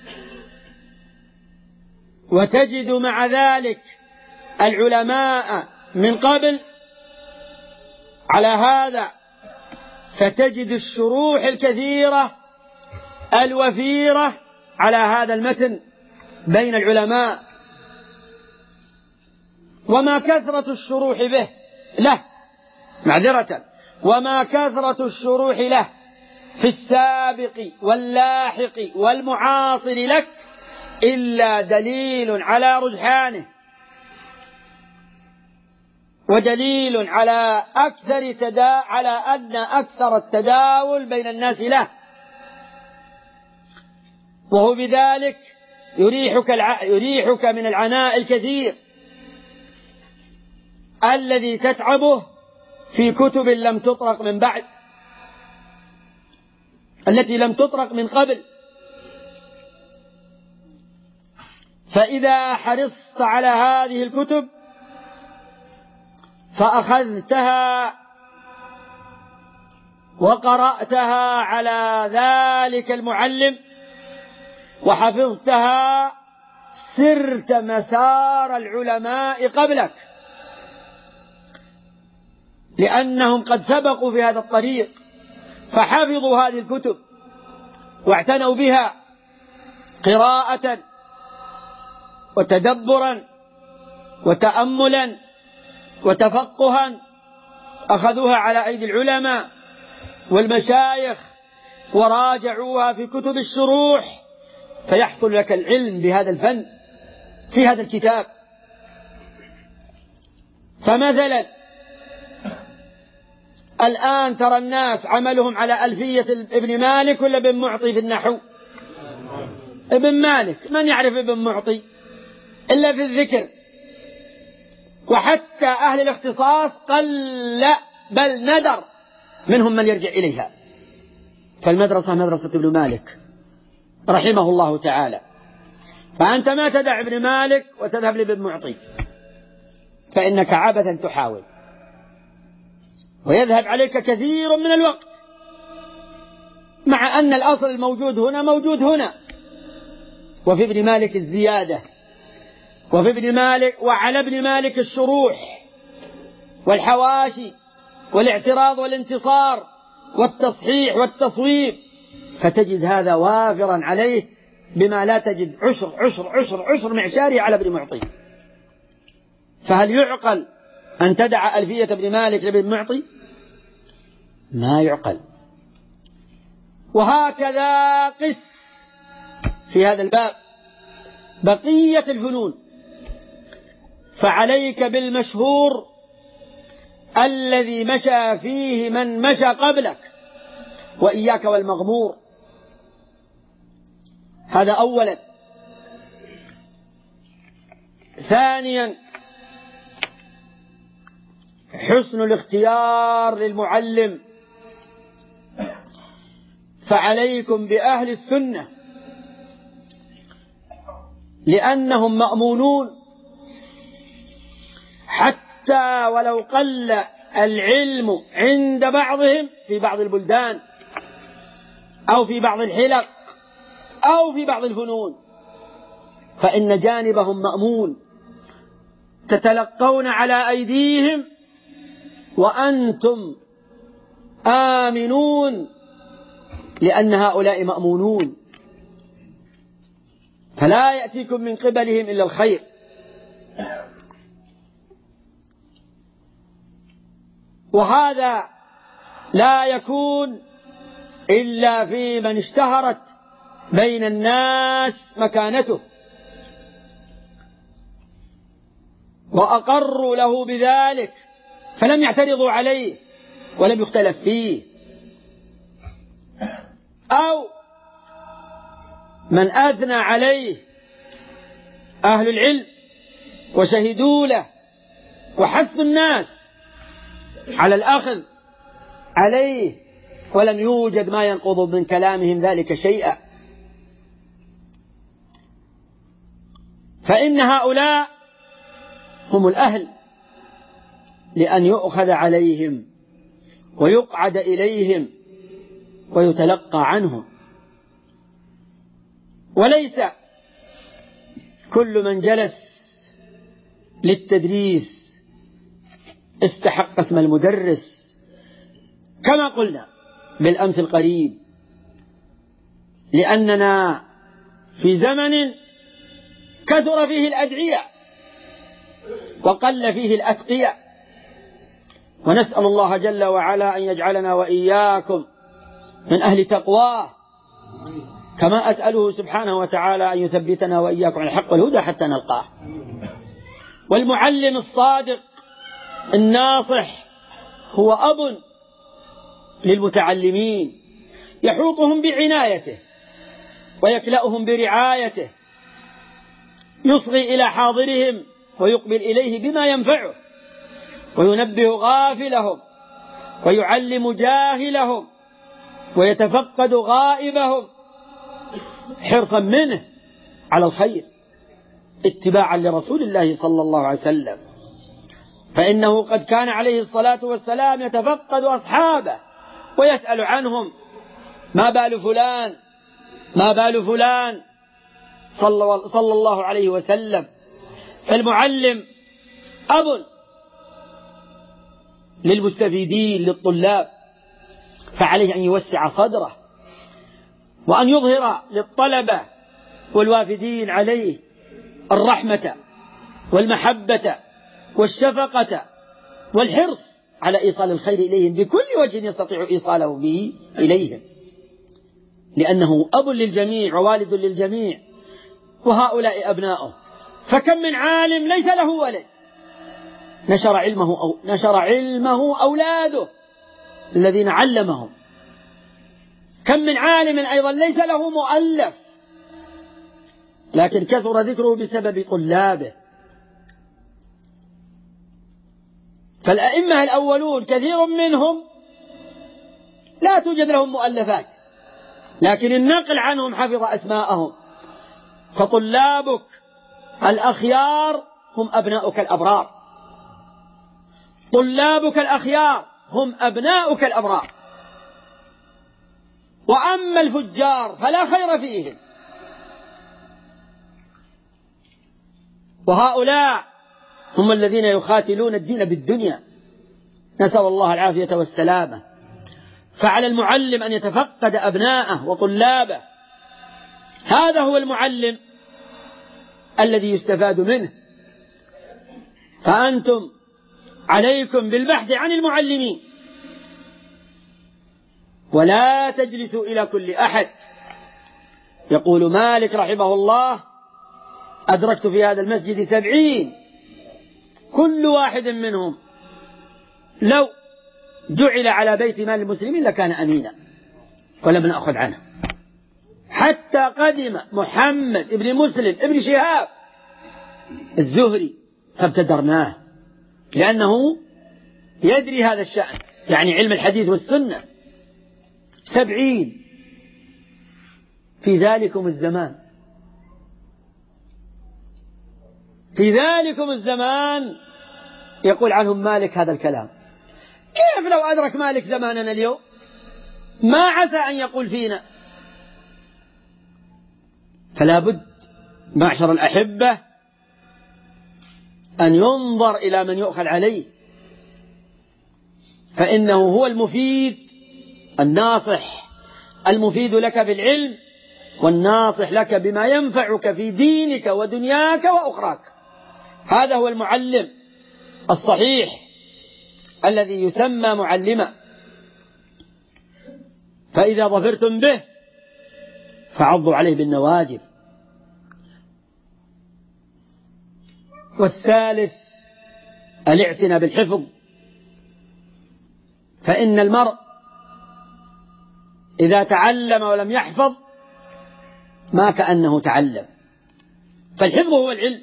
وتجد مع ذلك العلماء من قبل على هذا، فتجد الشروح الكثيرة الوفيرة على هذا المتن بين العلماء. وما كثرة الشروح له وما كثرة الشروح له في السابق واللاحق والمعاصر لك إلا دليل على رجحانه، ودليل على على أن أكثر التداول بين الناس له، وهو بذلك يريحك من العناء الكثير الذي تتعبه في كتب لم تطرق من بعد، التي لم تطرق من قبل. فإذا حرصت على هذه الكتب فأخذتها وقرأتها على ذلك المعلم وحفظتها سرت مسار العلماء قبلك، لأنهم قد سبقوا في هذا الطريق فحفظوا هذه الكتب واعتنوا بها قراءة وتدبرا وتأملا وتفقها، أخذوها على أيدي العلماء والمشايخ وراجعوها في كتب الشروح، فيحصل لك العلم بهذا الفن في هذا الكتاب. فمثلا الآن ترى الناس عملهم على ألفية ابن مالك ولا ابن معطي في النحو؟ ابن مالك، من يعرف ابن معطي إلا في الذكر، وحتى أهل الاختصاص قل بل ندر منهم من يرجع إليها. فالمدرسة مدرسة ابن مالك رحمه الله تعالى. فأنت ما تدع ابن مالك وتذهب لابن معطي، فإنك عبثا تحاول، ويذهب عليك كثير من الوقت، مع أن الأصل الموجود هنا موجود هنا. وفي ابن مالك الزيادة، وفي ابن مالك وعلى ابن مالك الشروح والحواشي والاعتراض والانتصار والتصحيح والتصويب، فتجد هذا وافرا عليه بما لا تجد عشر معشاره على ابن معطي. فهل يعقل أن تدع ألفية ابن مالك لابن معطي؟ ما يعقل. وهكذا قس في هذا الباب بقية الفنون، فعليك بالمشهور الذي مشى فيه من مشى قبلك، وإياك والمغمور. هذا أولا. ثانيا حسن الاختيار للمعلم، فعليكم بأهل السنة لأنهم مأمونون، حتى ولو قل العلم عند بعضهم في بعض البلدان أو في بعض الحلق أو في بعض الفنون، فإن جانبهم مأمون، تتلقون على أيديهم وأنتم آمنون، لأن هؤلاء مأمونون، فلا يأتيكم من قبلهم إلا الخير. وهذا لا يكون إلا في من اشتهرت بين الناس مكانته وأقروا له بذلك فلم يعترضوا عليه ولم يختلف فيه، أو من أثنى عليه أهل العلم وشهدوا له وحثوا الناس على الأخذ عليه ولم يوجد ما ينقض من كلامهم ذلك شيئا. فإن هؤلاء هم الأهل لأن يؤخذ عليهم ويقعد إليهم ويتلقى عنهم، وليس كل من جلس للتدريس استحق اسم المدرس، كما قلنا بالأمس القريب، لأننا في زمن كثر فيه الأدعياء وقل فيه الأتقياء، ونسأل الله جل وعلا أن يجعلنا وإياكم من أهل تقواه، كما أسأله سبحانه وتعالى أن يثبتنا وإياكم على الحق والهدى حتى نلقاه. والمعلم الصادق الناصح هو أب للمتعلمين، يحوطهم بعنايته ويكلأهم برعايته، يصغي إلى حاضرهم ويقبل إليه بما ينفعه، وينبه غافلهم ويعلم جاهلهم ويتفقد غائبهم حرصا منه على الخير اتباعا لرسول الله صلى الله عليه وسلم، فإنه قد كان عليه الصلاة والسلام يتفقد أصحابه ويسأل عنهم: ما بال فلان، ما بال فلان، صلى الله عليه وسلم. فالمعلم أب للمستفيدين للطلاب، فعليه أن يوسع صدره وأن يظهر للطلبة والوافدين عليه الرحمة والمحبة والشفقة والحرص على إيصال الخير إليهم بكل وجه يستطيع إيصاله به إليهم، لأنه أب للجميع ووالد للجميع، وهؤلاء أبناؤه. فكم من عالم ليس له ولد نشر علمه أولاده الذين علمهم. كم من عالم أيضا ليس له مؤلف لكن كثر ذكره بسبب طلابه. فالأئمة الأولون كثير منهم لا توجد لهم مؤلفات، لكن النقل عنهم حفظ أسماءهم. فطلابك الأخيار هم أبناؤك الأبرار، طلابك الأخيار هم أبناؤك الأبرار. وأما الفجار فلا خير فيهم، وهؤلاء هم الذين يخاتلون الدين بالدنيا، نسأل الله العافية والسلامة. فعلى المعلم أن يتفقد أبناءه وطلابه، هذا هو المعلم الذي يستفاد منه. فأنتم عليكم بالبحث عن المعلمين، ولا تجلسوا إلى كل أحد. يقول مالك رحمه الله: أدركت في هذا المسجد 70 كل واحد منهم لو جعل على بيت مال المسلمين لكان أمينا ولم نأخذ عنه، حتى قدم محمد ابن مسلم ابن شهاب الزهري فابتدرناه، لأنه يدري هذا الشأن، يعني علم الحديث والسنة. 70 في ذلكم الزمان، في ذلكم الزمان يقول عنهم مالك هذا الكلام. كيف لو أدرك مالك زماننا اليوم؟ ما عسى أن يقول فينا. فلا بد معشر الأحبة أن ينظر إلى من يؤخذ عليه، فإنه هو المفيد الناصح، المفيد لك بالعلم والناصح لك بما ينفعك في دينك ودنياك وأخراك. هذا هو المعلم الصحيح الذي يسمى معلما. فإذا ظفرتم به فعضوا عليه بالنواجذ. والثالث الاعتناء بالحفظ، فإن المرء إذا تعلم ولم يحفظ ما كأنه تعلم. فالحفظ هو العلم،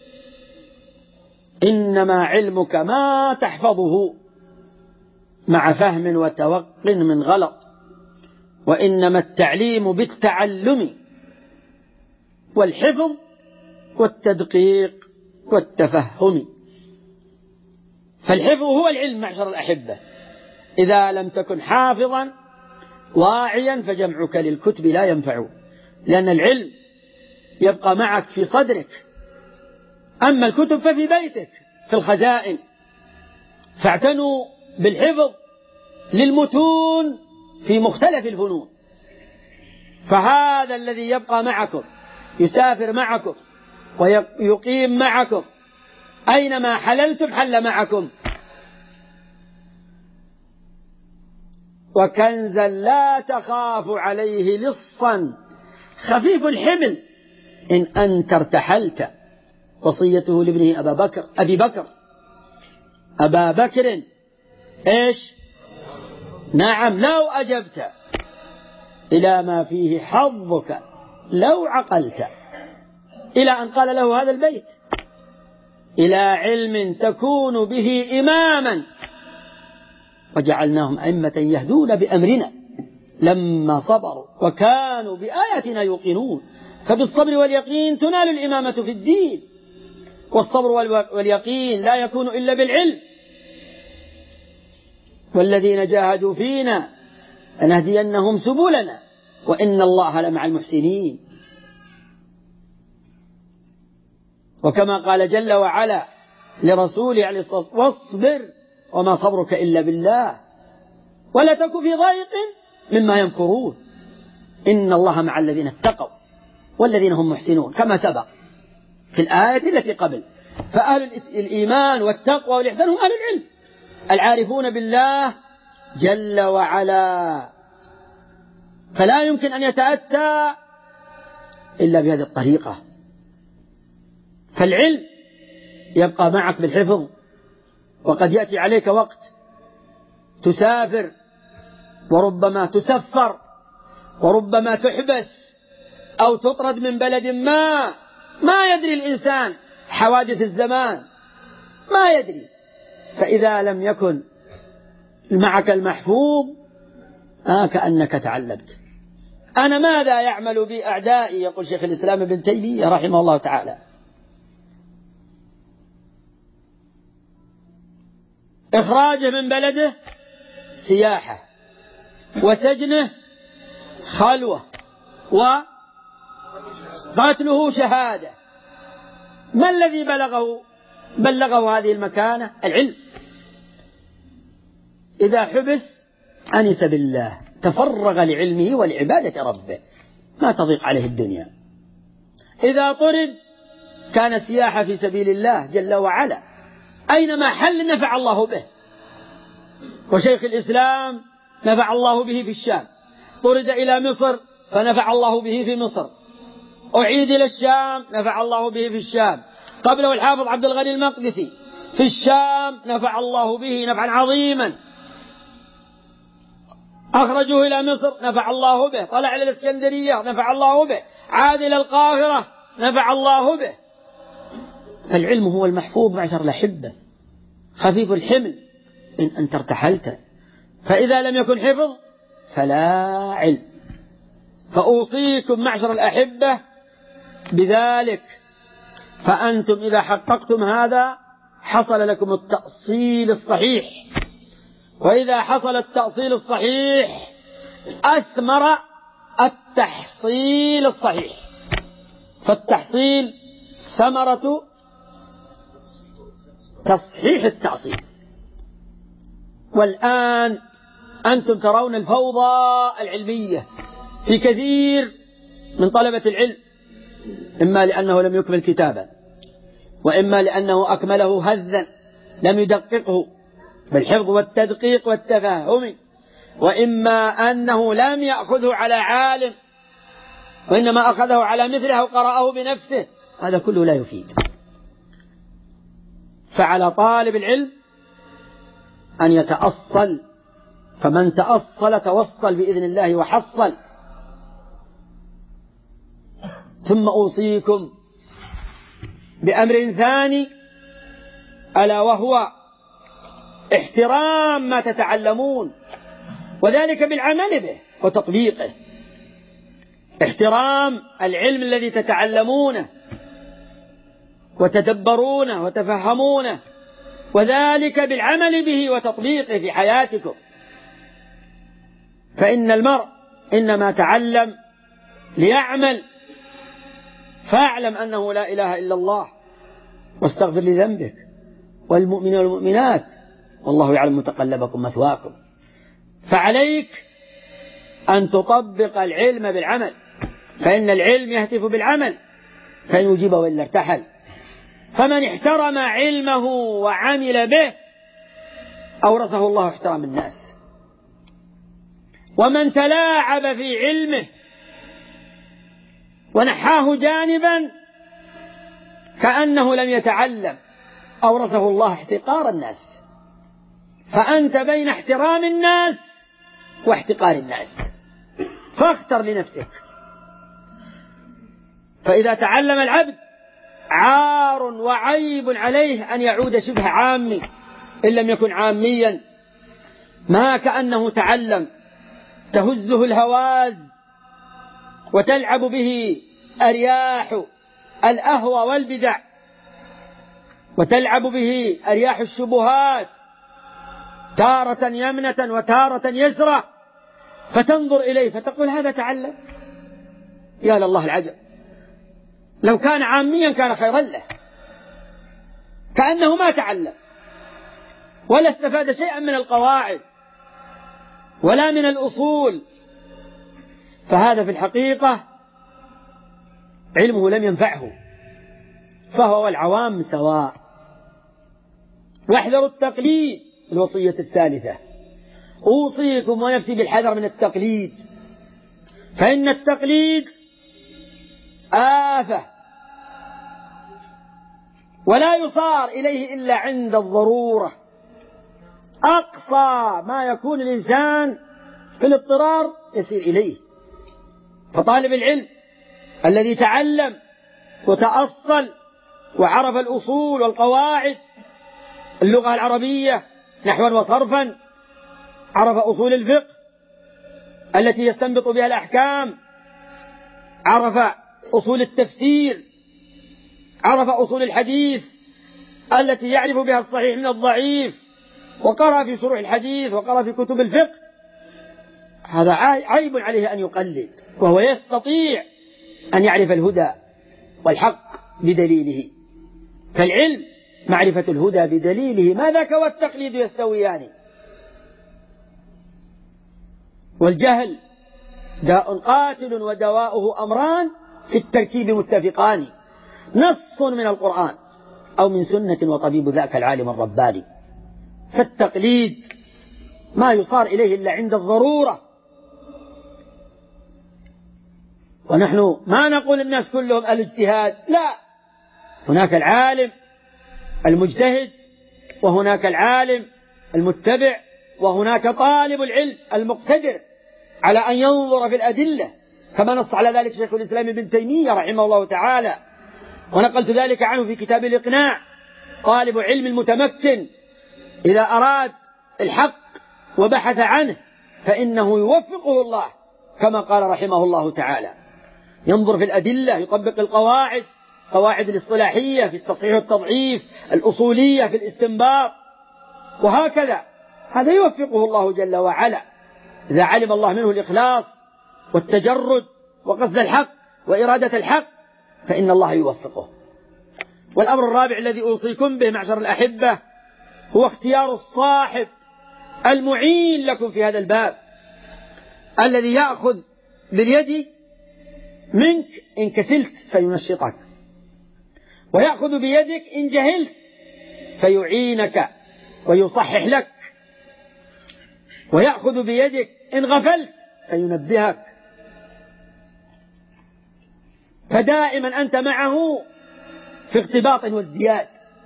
إنما علمك ما تحفظه مع فهم وتوق من غلط، وإنما التعليم بالتعلم والحفظ والتدقيق والتفهم. فالحفظ هو العلم معشر الأحبة. إذا لم تكن حافظا واعيا فجمعك للكتب لا ينفع، لأن العلم يبقى معك في صدرك، أما الكتب ففي بيتك في الخزائن. فاعتنوا بالحفظ للمتون في مختلف الفنون. فهذا الذي يبقى معكم يسافر معكم ويقيم معكم، أينما حللتم حل معكم. وكنزا لا تخاف عليه لصا خفيف الحمل إن أنت ارتحلت، وصيته لابنه أبا بكر إيش؟ نعم، لو أجبت إلى ما فيه حظك لو عقلت، إلى أن قال له هذا البيت: إلى علم تكون به إماما وجعلناهم أئمة يهدون بأمرنا لما صبروا وكانوا بآياتنا يوقنون. فبالصبر واليقين تنال الإمامة في الدين، والصبر واليقين لا يكون إلا بالعلم. والذين جاهدوا فينا لنهدينهم سبلنا وإن الله لمع المحسنين. وكما قال جل وعلا لرسوله عليه الصلاة والسلام: واصبر وما صبرك إلا بالله ولا تك في ضيق مما يمكرون إن الله مع الذين اتقوا والذين هم محسنون، كما سبق في الآية التي قبل. فأهل الإيمان والتقوى والإحسان هم أهل العلم العارفون بالله جل وعلا، فلا يمكن أن يتأتى إلا بهذه الطريقة. فالعلم يبقى معك بالحفظ، وقد يأتي عليك وقت تسافر وربما تسفر وربما تحبس أو تطرد من بلد ما يدري الإنسان حوادث الزمان، ما يدري. فإذا لم يكن معك المحفوظ كأنك تعلمت. أنا ماذا يعمل بي أعدائي؟ يقول شيخ الإسلام ابن تيمية رحمه الله تعالى: إخراجه من بلده سياحة، وسجنه خلوة، وقتله شهادة. ما الذي بلغه هذه المكانة؟ العلم. إذا حبس أنس بالله، تفرغ لعلمه ولعبادة ربه، ما تضيق عليه الدنيا. إذا طرد كان سياحة في سبيل الله جل وعلا، أينما حل نفع الله به. وشيخ الإسلام نفع الله به في الشام، طرد إلى مصر فنفع الله به في مصر، أعيد إلى الشام نفع الله به في الشام. قبله الحافظ عبد الغني المقدسي في الشام نفع الله به نفعا عظيما، أخرجوه إلى مصر نفع الله به، طلع إلى الإسكندرية نفع الله به، عاد إلى القاهرة نفع الله به. فالعلم هو المحفوظ معشر الأحبة، خفيف الحمل إن أنت ارتحلت، فإذا لم يكن حفظ فلا علم. فأوصيكم معشر الأحبة بذلك، فأنتم إذا حققتم هذا حصل لكم التأصيل الصحيح، وإذا حصل التأصيل الصحيح أثمر التحصيل الصحيح. فالتحصيل ثمرة تصحيح التأصيل. والآن أنتم ترون الفوضى العلمية في كثير من طلبة العلم، إما لأنه لم يكمل كتابا، وإما لأنه أكمله هذا لم يدققه بالحفظ والتدقيق والتفاهم، وإما أنه لم يأخذه على عالم وإنما أخذه على مثله وقرأه بنفسه. هذا كله لا يفيد. فعلى طالب العلم أن يتأصل، فمن تأصل توصل بإذن الله وحصل. ثم أوصيكم بأمر ثاني، ألا وهو احترام ما تتعلمون، وذلك بالعمل به وتطبيقه. احترام العلم الذي تتعلمونه وتدبرونه وتفهمونه، وذلك بالعمل به وتطبيقه في حياتكم. فإن المرء إنما تعلم ليعمل، فاعلم أنه لا إله إلا الله، واستغفر لذنبك والمؤمنين والمؤمنات والله يعلم متقلبكم مثواكم. فعليك أن تطبق العلم بالعمل، فإن العلم يهتف بالعمل، فإن يجيب وإلا ارتحل. فمن احترم علمه وعمل به أورثه الله احترام الناس، ومن تلاعب في علمه ونحاه جانبا كأنه لم يتعلم أورثه الله احتقار الناس. فأنت بين احترام الناس واحتقار الناس، فاختر لنفسك. فإذا تعلم العبد عار وعيب عليه أن يعود شبه عامي، إن لم يكن عاميا ما كأنه تعلم، تهزه الهواز وتلعب به أرياح الأهوى والبدع، وتلعب به أرياح الشبهات، تارة يمنة وتارة يسرى، فتنظر إليه فتقول هذا تعلم. يا لله العجب، لو كان عاميا كان خيرا له، كأنه ما تعلم ولا استفاد شيئا من القواعد ولا من الأصول، فهذا في الحقيقة علمه لم ينفعه، فهو والعوام سواء. واحذروا التقليد، الوصية الثالثة: أوصيكم ونفسي بالحذر من التقليد، فإن التقليد آفة ولا يصار إليه إلا عند الضرورة. أقصى ما يكون الإنسان في الاضطرار يسير إليه. فطالب العلم الذي تعلم وتأصل وعرف الأصول والقواعد، اللغة العربية نحوا وصرفا، عرف أصول الفقه التي يستنبط بها الأحكام، عرف أصول التفسير، عرف أصول الحديث التي يعرف بها الصحيح من الضعيف، وقرأ في شروح الحديث وقرأ في كتب الفقه، هذا عيب عليه أن يقلد، وهو يستطيع أن يعرف الهدى والحق بدليله. فالعلم معرفة الهدى بدليله، ما ذاك والتقليد يستويان. والجهل داء قاتل ودواؤه أمران في التركيب متفقان، نص من القرآن أو من سنة وطبيب ذاك العالم الرباني. فالتقليد ما يصار إليه إلا عند الضرورة. ونحن ما نقول الناس كلهم الاجتهاد، لا، هناك العالم المجتهد، وهناك العالم المتبع، وهناك طالب العلم المقتدر على أن ينظر في الأدلة، كما نص على ذلك شيخ الإسلام ابن تيمية رحمه الله تعالى، ونقلت ذلك عنه في كتاب الإقناع. طالب علم المتمكن إذا أراد الحق وبحث عنه فإنه يوفقه الله، كما قال رحمه الله تعالى، ينظر في الأدلة، يطبق القواعد، قواعد الاصطلاحية في التصحيح والتضعيف، الأصولية في الاستنباط، وهكذا. هذا يوفقه الله جل وعلا إذا علم الله منه الإخلاص والتجرد وقصد الحق وإرادة الحق، فإن الله يوفقه. والأمر الرابع الذي أوصيكم به معشر الأحبة هو اختيار الصاحب المعين لكم في هذا الباب، الذي يأخذ باليد منك إن كسلت فينشطك، ويأخذ بيدك إن جهلت فيعينك ويصحح لك، ويأخذ بيدك إن غفلت فينبهك. فدائما أنت معه في اغتباط وازدياد.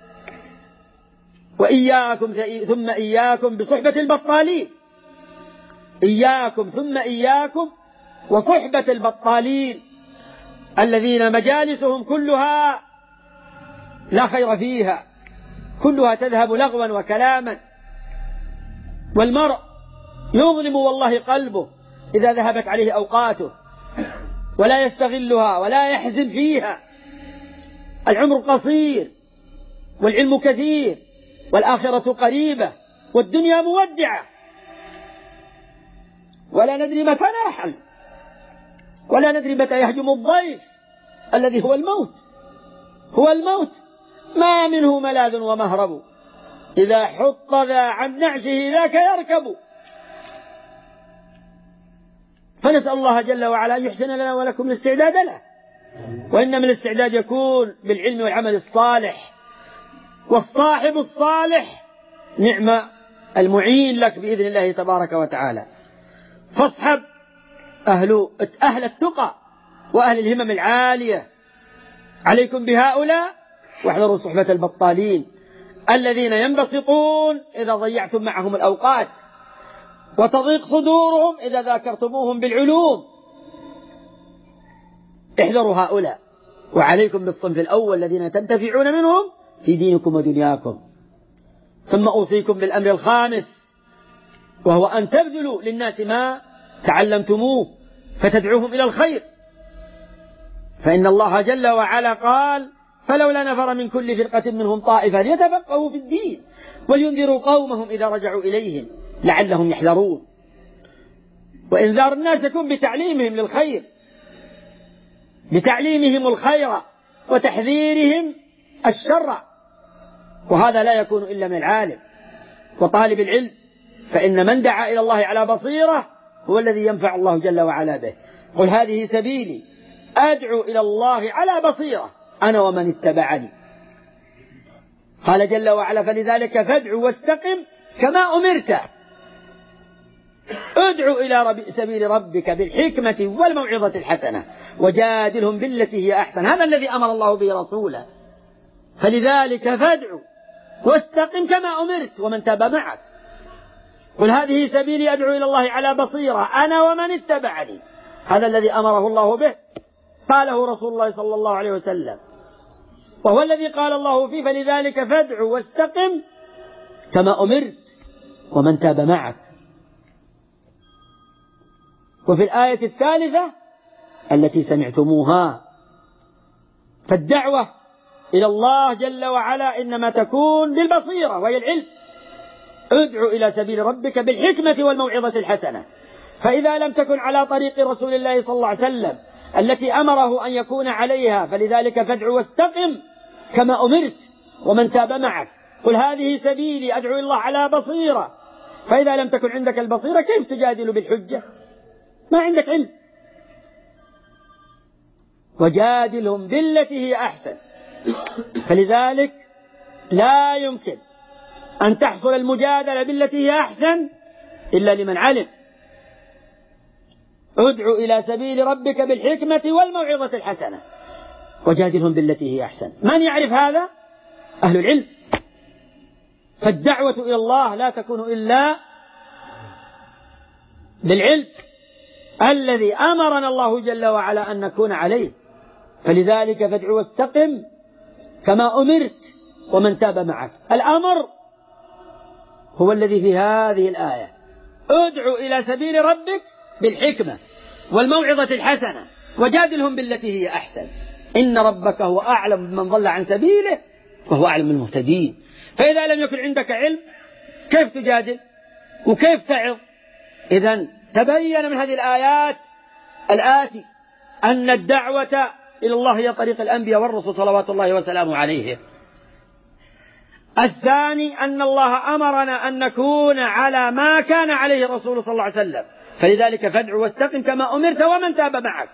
وإياكم ثم إياكم بصحبة البطالين، إياكم ثم إياكم وصحبة البطالين الذين مجالسهم كلها لا خير فيها، كلها تذهب لغوا وكلاما، والمرء يظلم والله قلبه إذا ذهبت عليه أوقاته ولا يستغلها ولا يحزن فيها. العمر قصير والعلم كثير والآخرة قريبة والدنيا مودعة، ولا ندري متى نرحل، ولا ندري متى يهجم الضيف الذي هو الموت. هو الموت ما منه ملاذ ومهرب، إذا حط ذا عن نعشه ذاك يركب. فنسأل الله جل وعلا أن يحسن لنا ولكم الاستعداد له، وإنما الاستعداد يكون بالعلم والعمل الصالح، والصاحب الصالح نعم المعين لك بإذن الله تبارك وتعالى. فاصحب أهل التقى وأهل الهمم العالية، عليكم بهؤلاء، واحذروا صحبة البطالين الذين ينبسطون إذا ضيعتم معهم الأوقات، وتضيق صدورهم إذا ذاكرتموهم بالعلوم. احذروا هؤلاء، وعليكم بالصنف الأول الذين تنتفعون منهم في دينكم ودنياكم. ثم أوصيكم بالأمر الخامس، وهو أن تبذلوا للناس ما تعلمتموه فتدعوهم إلى الخير، فإن الله جل وعلا قال: فلولا نفر من كل فرقة منهم طائفة ليتفقهوا في الدين ولينذروا قومهم إذا رجعوا إليهم لعلهم يحذرون. وإنذار الناس يكون بتعليمهم للخير، بتعليمهم الخير وتحذيرهم الشر، وهذا لا يكون إلا من العالم وطالب العلم، فإن من دعا إلى الله على بصيرة هو الذي ينفع الله جل وعلا به. قل هذه سبيلي أدعو إلى الله على بصيرة أنا ومن اتبعني. قال جل وعلا فلذلك فادع واستقم كما أمرت. ادعو إلى سبيل ربك بالحكمة والموعظة الحسنة وجادلهم بالتي هي أحسن. هذا الذي أمر الله به رسوله. فلذلك فادع واستقم كما أمرت ومن تاب معك. قل هذه سبيلي أدعو إلى الله على بصيرة أنا ومن اتبعني. هذا الذي أمره الله به، قاله رسول الله صلى الله عليه وسلم، وهو الذي قال الله فيه فلذلك فادع واستقم كما أمرت ومن تاب معك. وفي الآية الثالثة التي سمعتموها فالدعوة إلى الله جل وعلا إنما تكون بالبصيرة وهي العلم. ادعو إلى سبيل ربك بالحكمة والموعظة الحسنة. فإذا لم تكن على طريق رسول الله صلى الله عليه وسلم التي أمره أن يكون عليها فلذلك فادع واستقم كما أمرت ومن تاب معك. قل هذه سبيلي أدعو إلى الله على بصيرة. فإذا لم تكن عندك البصيرة كيف تجادل بالحجة؟ ما عندك علم. وجادلهم بالتي هي أحسن. فلذلك لا يمكن أن تحصل المجادلة بالتي هي أحسن إلا لمن علم. ادعو إلى سبيل ربك بالحكمة والموعظة الحسنة وجادلهم بالتي هي أحسن. من يعرف هذا؟ أهل العلم. فالدعوة إلى الله لا تكون إلا بالعلم الذي أمرنا الله جل وعلا أن نكون عليه. فلذلك فادع واستقم كما أمرت ومن تاب معك. الأمر هو الذي في هذه الآية. ادعو إلى سبيل ربك بالحكمة والموعظة الحسنة وجادلهم بالتي هي أحسن. إن ربك هو أعلم بمن ضل عن سبيله وهو أعلم بالمهتدين. فإذا لم يكن عندك علم كيف تجادل وكيف تعظ؟ إذن تبين من هذه الآيات الآتي أن الدعوة إلى الله هي طريق الأنبياء والرسل صلوات الله وسلامه عليهم. الثاني أن الله أمرنا أن نكون على ما كان عليه الرسول صلى الله عليه وسلم. فلذلك فادع واستقم كما أمرت ومن تاب معك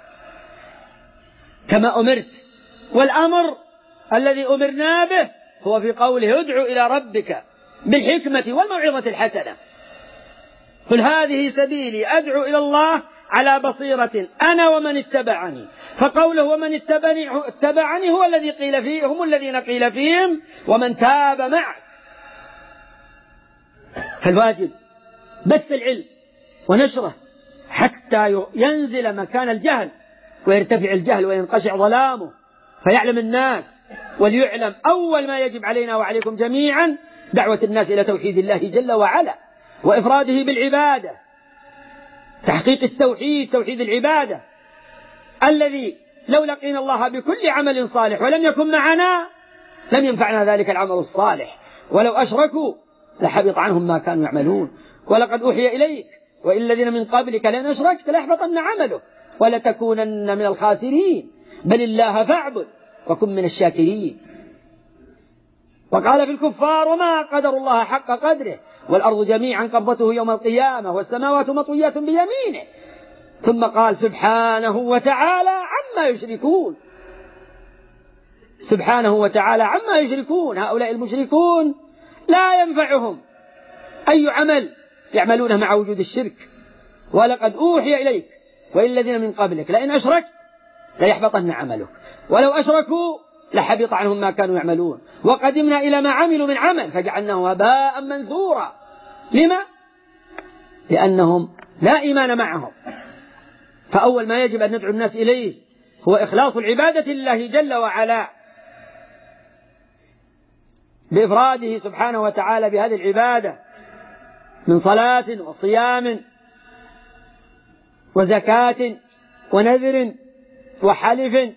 كما أمرت. والأمر الذي أمرنا به هو في قوله ادعو إلى ربك بالحكمة والموعظة الحسنة. قل هذه سبيلي أدعو إلى الله على بصيرة أنا ومن اتبعني. فقوله ومن اتبعني هو الذي قيل فيه هم الذين قيل فيهم ومن تاب معك. فالواجب بث العلم ونشره حتى ينزل مكان الجهل ويرتفع الجهل وينقشع ظلامه فيعلم الناس. وليعلم أول ما يجب علينا وعليكم جميعا دعوة الناس إلى توحيد الله جل وعلا وإفراده بالعبادة. تحقيق التوحيد، توحيد العبادة الذي لو لقينا الله بكل عمل صالح ولم يكن معنا لم ينفعنا ذلك العمل الصالح. ولو أشركوا لحبط عنهم ما كانوا يعملون. ولقد أوحي إليك وإن الذين من قبلك لئن أشركت ليحبطن عمله ولتكونن من الخاسرين. بل الله فاعبد وكن من الشاكرين. وقال في الكفار وما قدر الله حق قدره والأرض جميعا قبضته يوم القيامة والسماوات مطويات بيمينه. ثم قال سبحانه وتعالى عما يشركون. سبحانه وتعالى عما يشركون. هؤلاء المشركون لا ينفعهم أي عمل يعملونه مع وجود الشرك. ولقد أوحي إليك وإن الذين من قبلك لئن أشركت ليحبطن عملك ولو أشركوا لحبط عنهم ما كانوا يعملون. وقدمنا إلى ما عملوا من عمل فجعلناه هباء منثورا. لما؟ لأنهم لا إيمان معهم. فأول ما يجب أن ندعو الناس إليه هو إخلاص العبادة لله جل وعلا بإفراده سبحانه وتعالى بهذه العبادة من صلاة وصيام وزكاة ونذر وحلف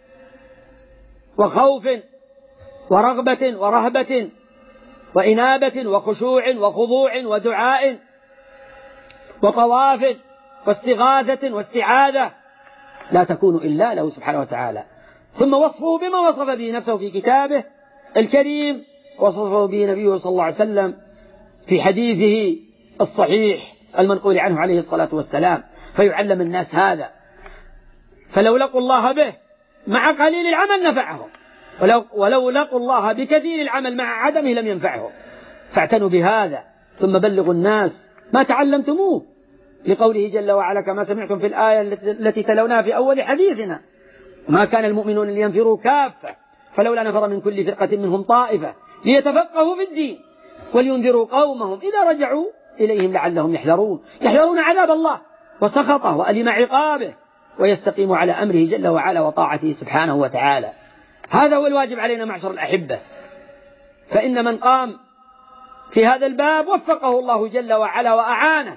وخوف ورغبة ورهبة وإنابة وخشوع وخضوع ودعاء وطواف واستغاثة واستعاذة لا تكون إلا له سبحانه وتعالى. ثم وصفه بما وصف به نفسه في كتابه الكريم وصفه به نبيه صلى الله عليه وسلم في حديثه الصحيح المنقول عنه عليه الصلاة والسلام، فيعلم الناس هذا. فلو لقوا الله به مع قليل العمل نفعهم، ولو لقوا الله بكثير العمل مع عدمه لم ينفعهم. فاعتنوا بهذا، ثم بلغوا الناس ما تعلمتموه، لقوله جل وعلا كما سمعتم في الآية التي تلوناها في أول حديثنا: ما كان المؤمنون لينفروا كافة فلولا نفر من كل فرقة منهم طائفة ليتفقهوا في الدين ولينذروا قومهم إذا رجعوا إليهم لعلهم يحذرون عذاب الله وسخطه وألم عقابه، ويستقيموا على أمره جل وعلا وطاعته سبحانه وتعالى. هذا هو الواجب علينا معشر الأحبة. فإن من قام في هذا الباب وفقه الله جل وعلا وأعانه.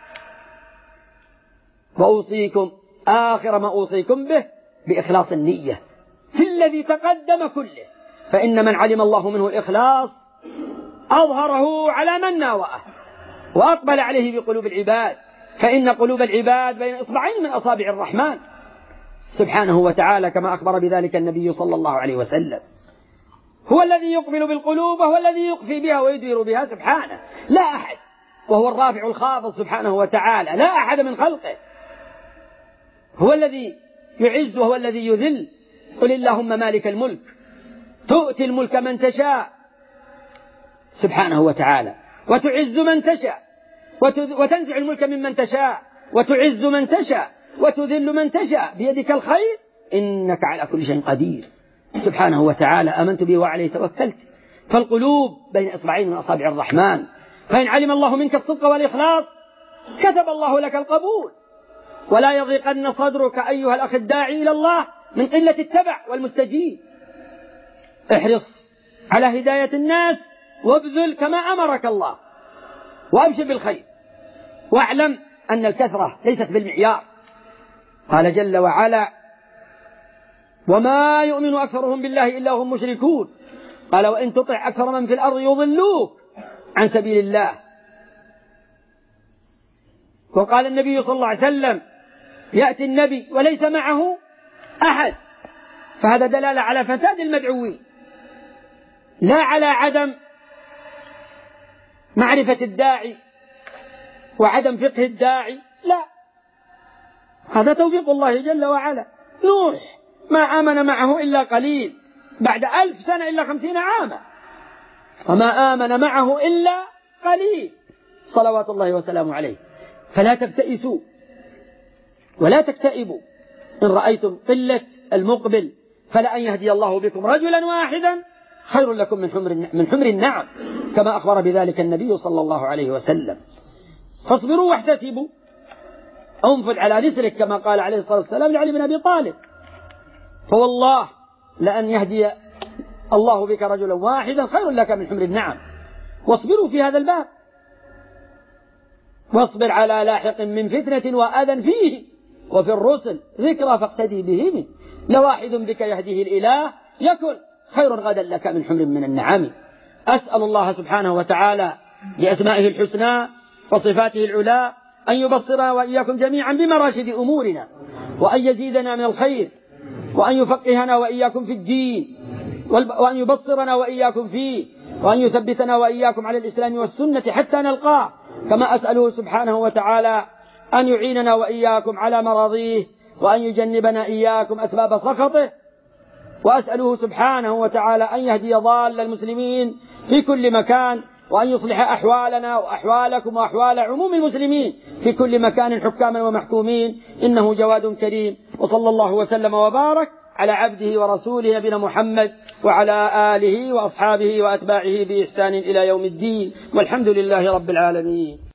وأوصيكم آخر ما أوصيكم به بإخلاص النية في الذي تقدم كله، فإن من علم الله منه الإخلاص أظهره على من ناوأه وأقبل عليه بقلوب العباد، فإن قلوب العباد بين إصبعين من أصابع الرحمن سبحانه وتعالى، كما أخبر بذلك النبي صلى الله عليه وسلم. هو الذي يقبل بالقلوب وهو الذي يخفي بها ويدبر بها سبحانه، لا أحد، وهو الرافع الخافض سبحانه وتعالى، لا أحد من خلقه. هو الذي يعز وهو الذي يذل. قل اللهم مالك الملك تؤتي الملك من تشاء سبحانه وتعالى، وتعز من تشاء وتنزع الملك ممن تشاء، وتعز من تشاء وتذل من تشاء، بيدك الخير إنك على كل شيء قدير سبحانه وتعالى. آمنت به وعليه توكلت. فالقلوب بين إصبعين من أصابع الرحمن، فإن علم الله منك الصدق والإخلاص كتب الله لك القبول. ولا يضيقن صدرك أيها الأخ الداعي إلى الله من قلة التبع والمستجيب. احرص على هداية الناس وابذل كما أمرك الله، وأبشر بالخير، واعلم أن الكثرة ليست بالمعيار. قال جل وعلا: وما يؤمن أكثرهم بالله إلا هم مشركون. قال: وإن تطع أكثر من في الأرض يضلوك عن سبيل الله. وقال النبي صلى الله عليه وسلم: يأتي النبي وليس معه أحد، فهذا دلالة على فساد المدعوين، لا على عدم معرفة الداعي وعدم فقه الداعي، لا، هذا توفيق الله جل وعلا. نوح ما آمن معه إلا قليل، بعد 1000 سنة إلا 50 عاما، وما آمن معه إلا قليل صلوات الله وسلامه عليه. فلا تبتئسوا ولا تكتئبوا إن رأيتم قلة المقبل، فلأن يهدي الله بكم رجلا واحدا خير لكم من حمر النعم، كما أخبر بذلك النبي صلى الله عليه وسلم. فاصبروا واحتسبوا، انفذ على نسرك، كما قال عليه الصلاة والسلام لعلي بن أبي طالب: فوالله لأن يهدي الله بك رجلا واحدا خير لك من حمر النعم. واصبروا في هذا الباب، واصبر على لاحق من فتنة وأذى فيه، وفي الرسل ذكرى فاقتدي بهم، لواحد بك يهديه الإله يكن خير غدا لك من حمر من النعم. أسأل الله سبحانه وتعالى بأسمائه الحسنى وصفاته العلى أن يبصرنا وإياكم جميعا بمراشد أمورنا، وأن يزيدنا من الخير، وأن يفقهنا وإياكم في الدين، وأن يبصرنا وإياكم فيه، وأن يثبتنا وإياكم على الإسلام والسنة حتى نلقاه. كما أسأله سبحانه وتعالى أن يعيننا وإياكم على مراضيه، وأن يجنبنا إياكم أسباب سخطه. وأسأله سبحانه وتعالى أن يهدي ضال المسلمين في كل مكان، وأن يصلح أحوالنا وأحوالكم وأحوال عموم المسلمين في كل مكان حكاما ومحكومين، إنه جواد كريم. وصلى الله وسلم وبارك على عبده ورسوله نبينا محمد وعلى آله وأصحابه وأتباعه بإحسان إلى يوم الدين، والحمد لله رب العالمين.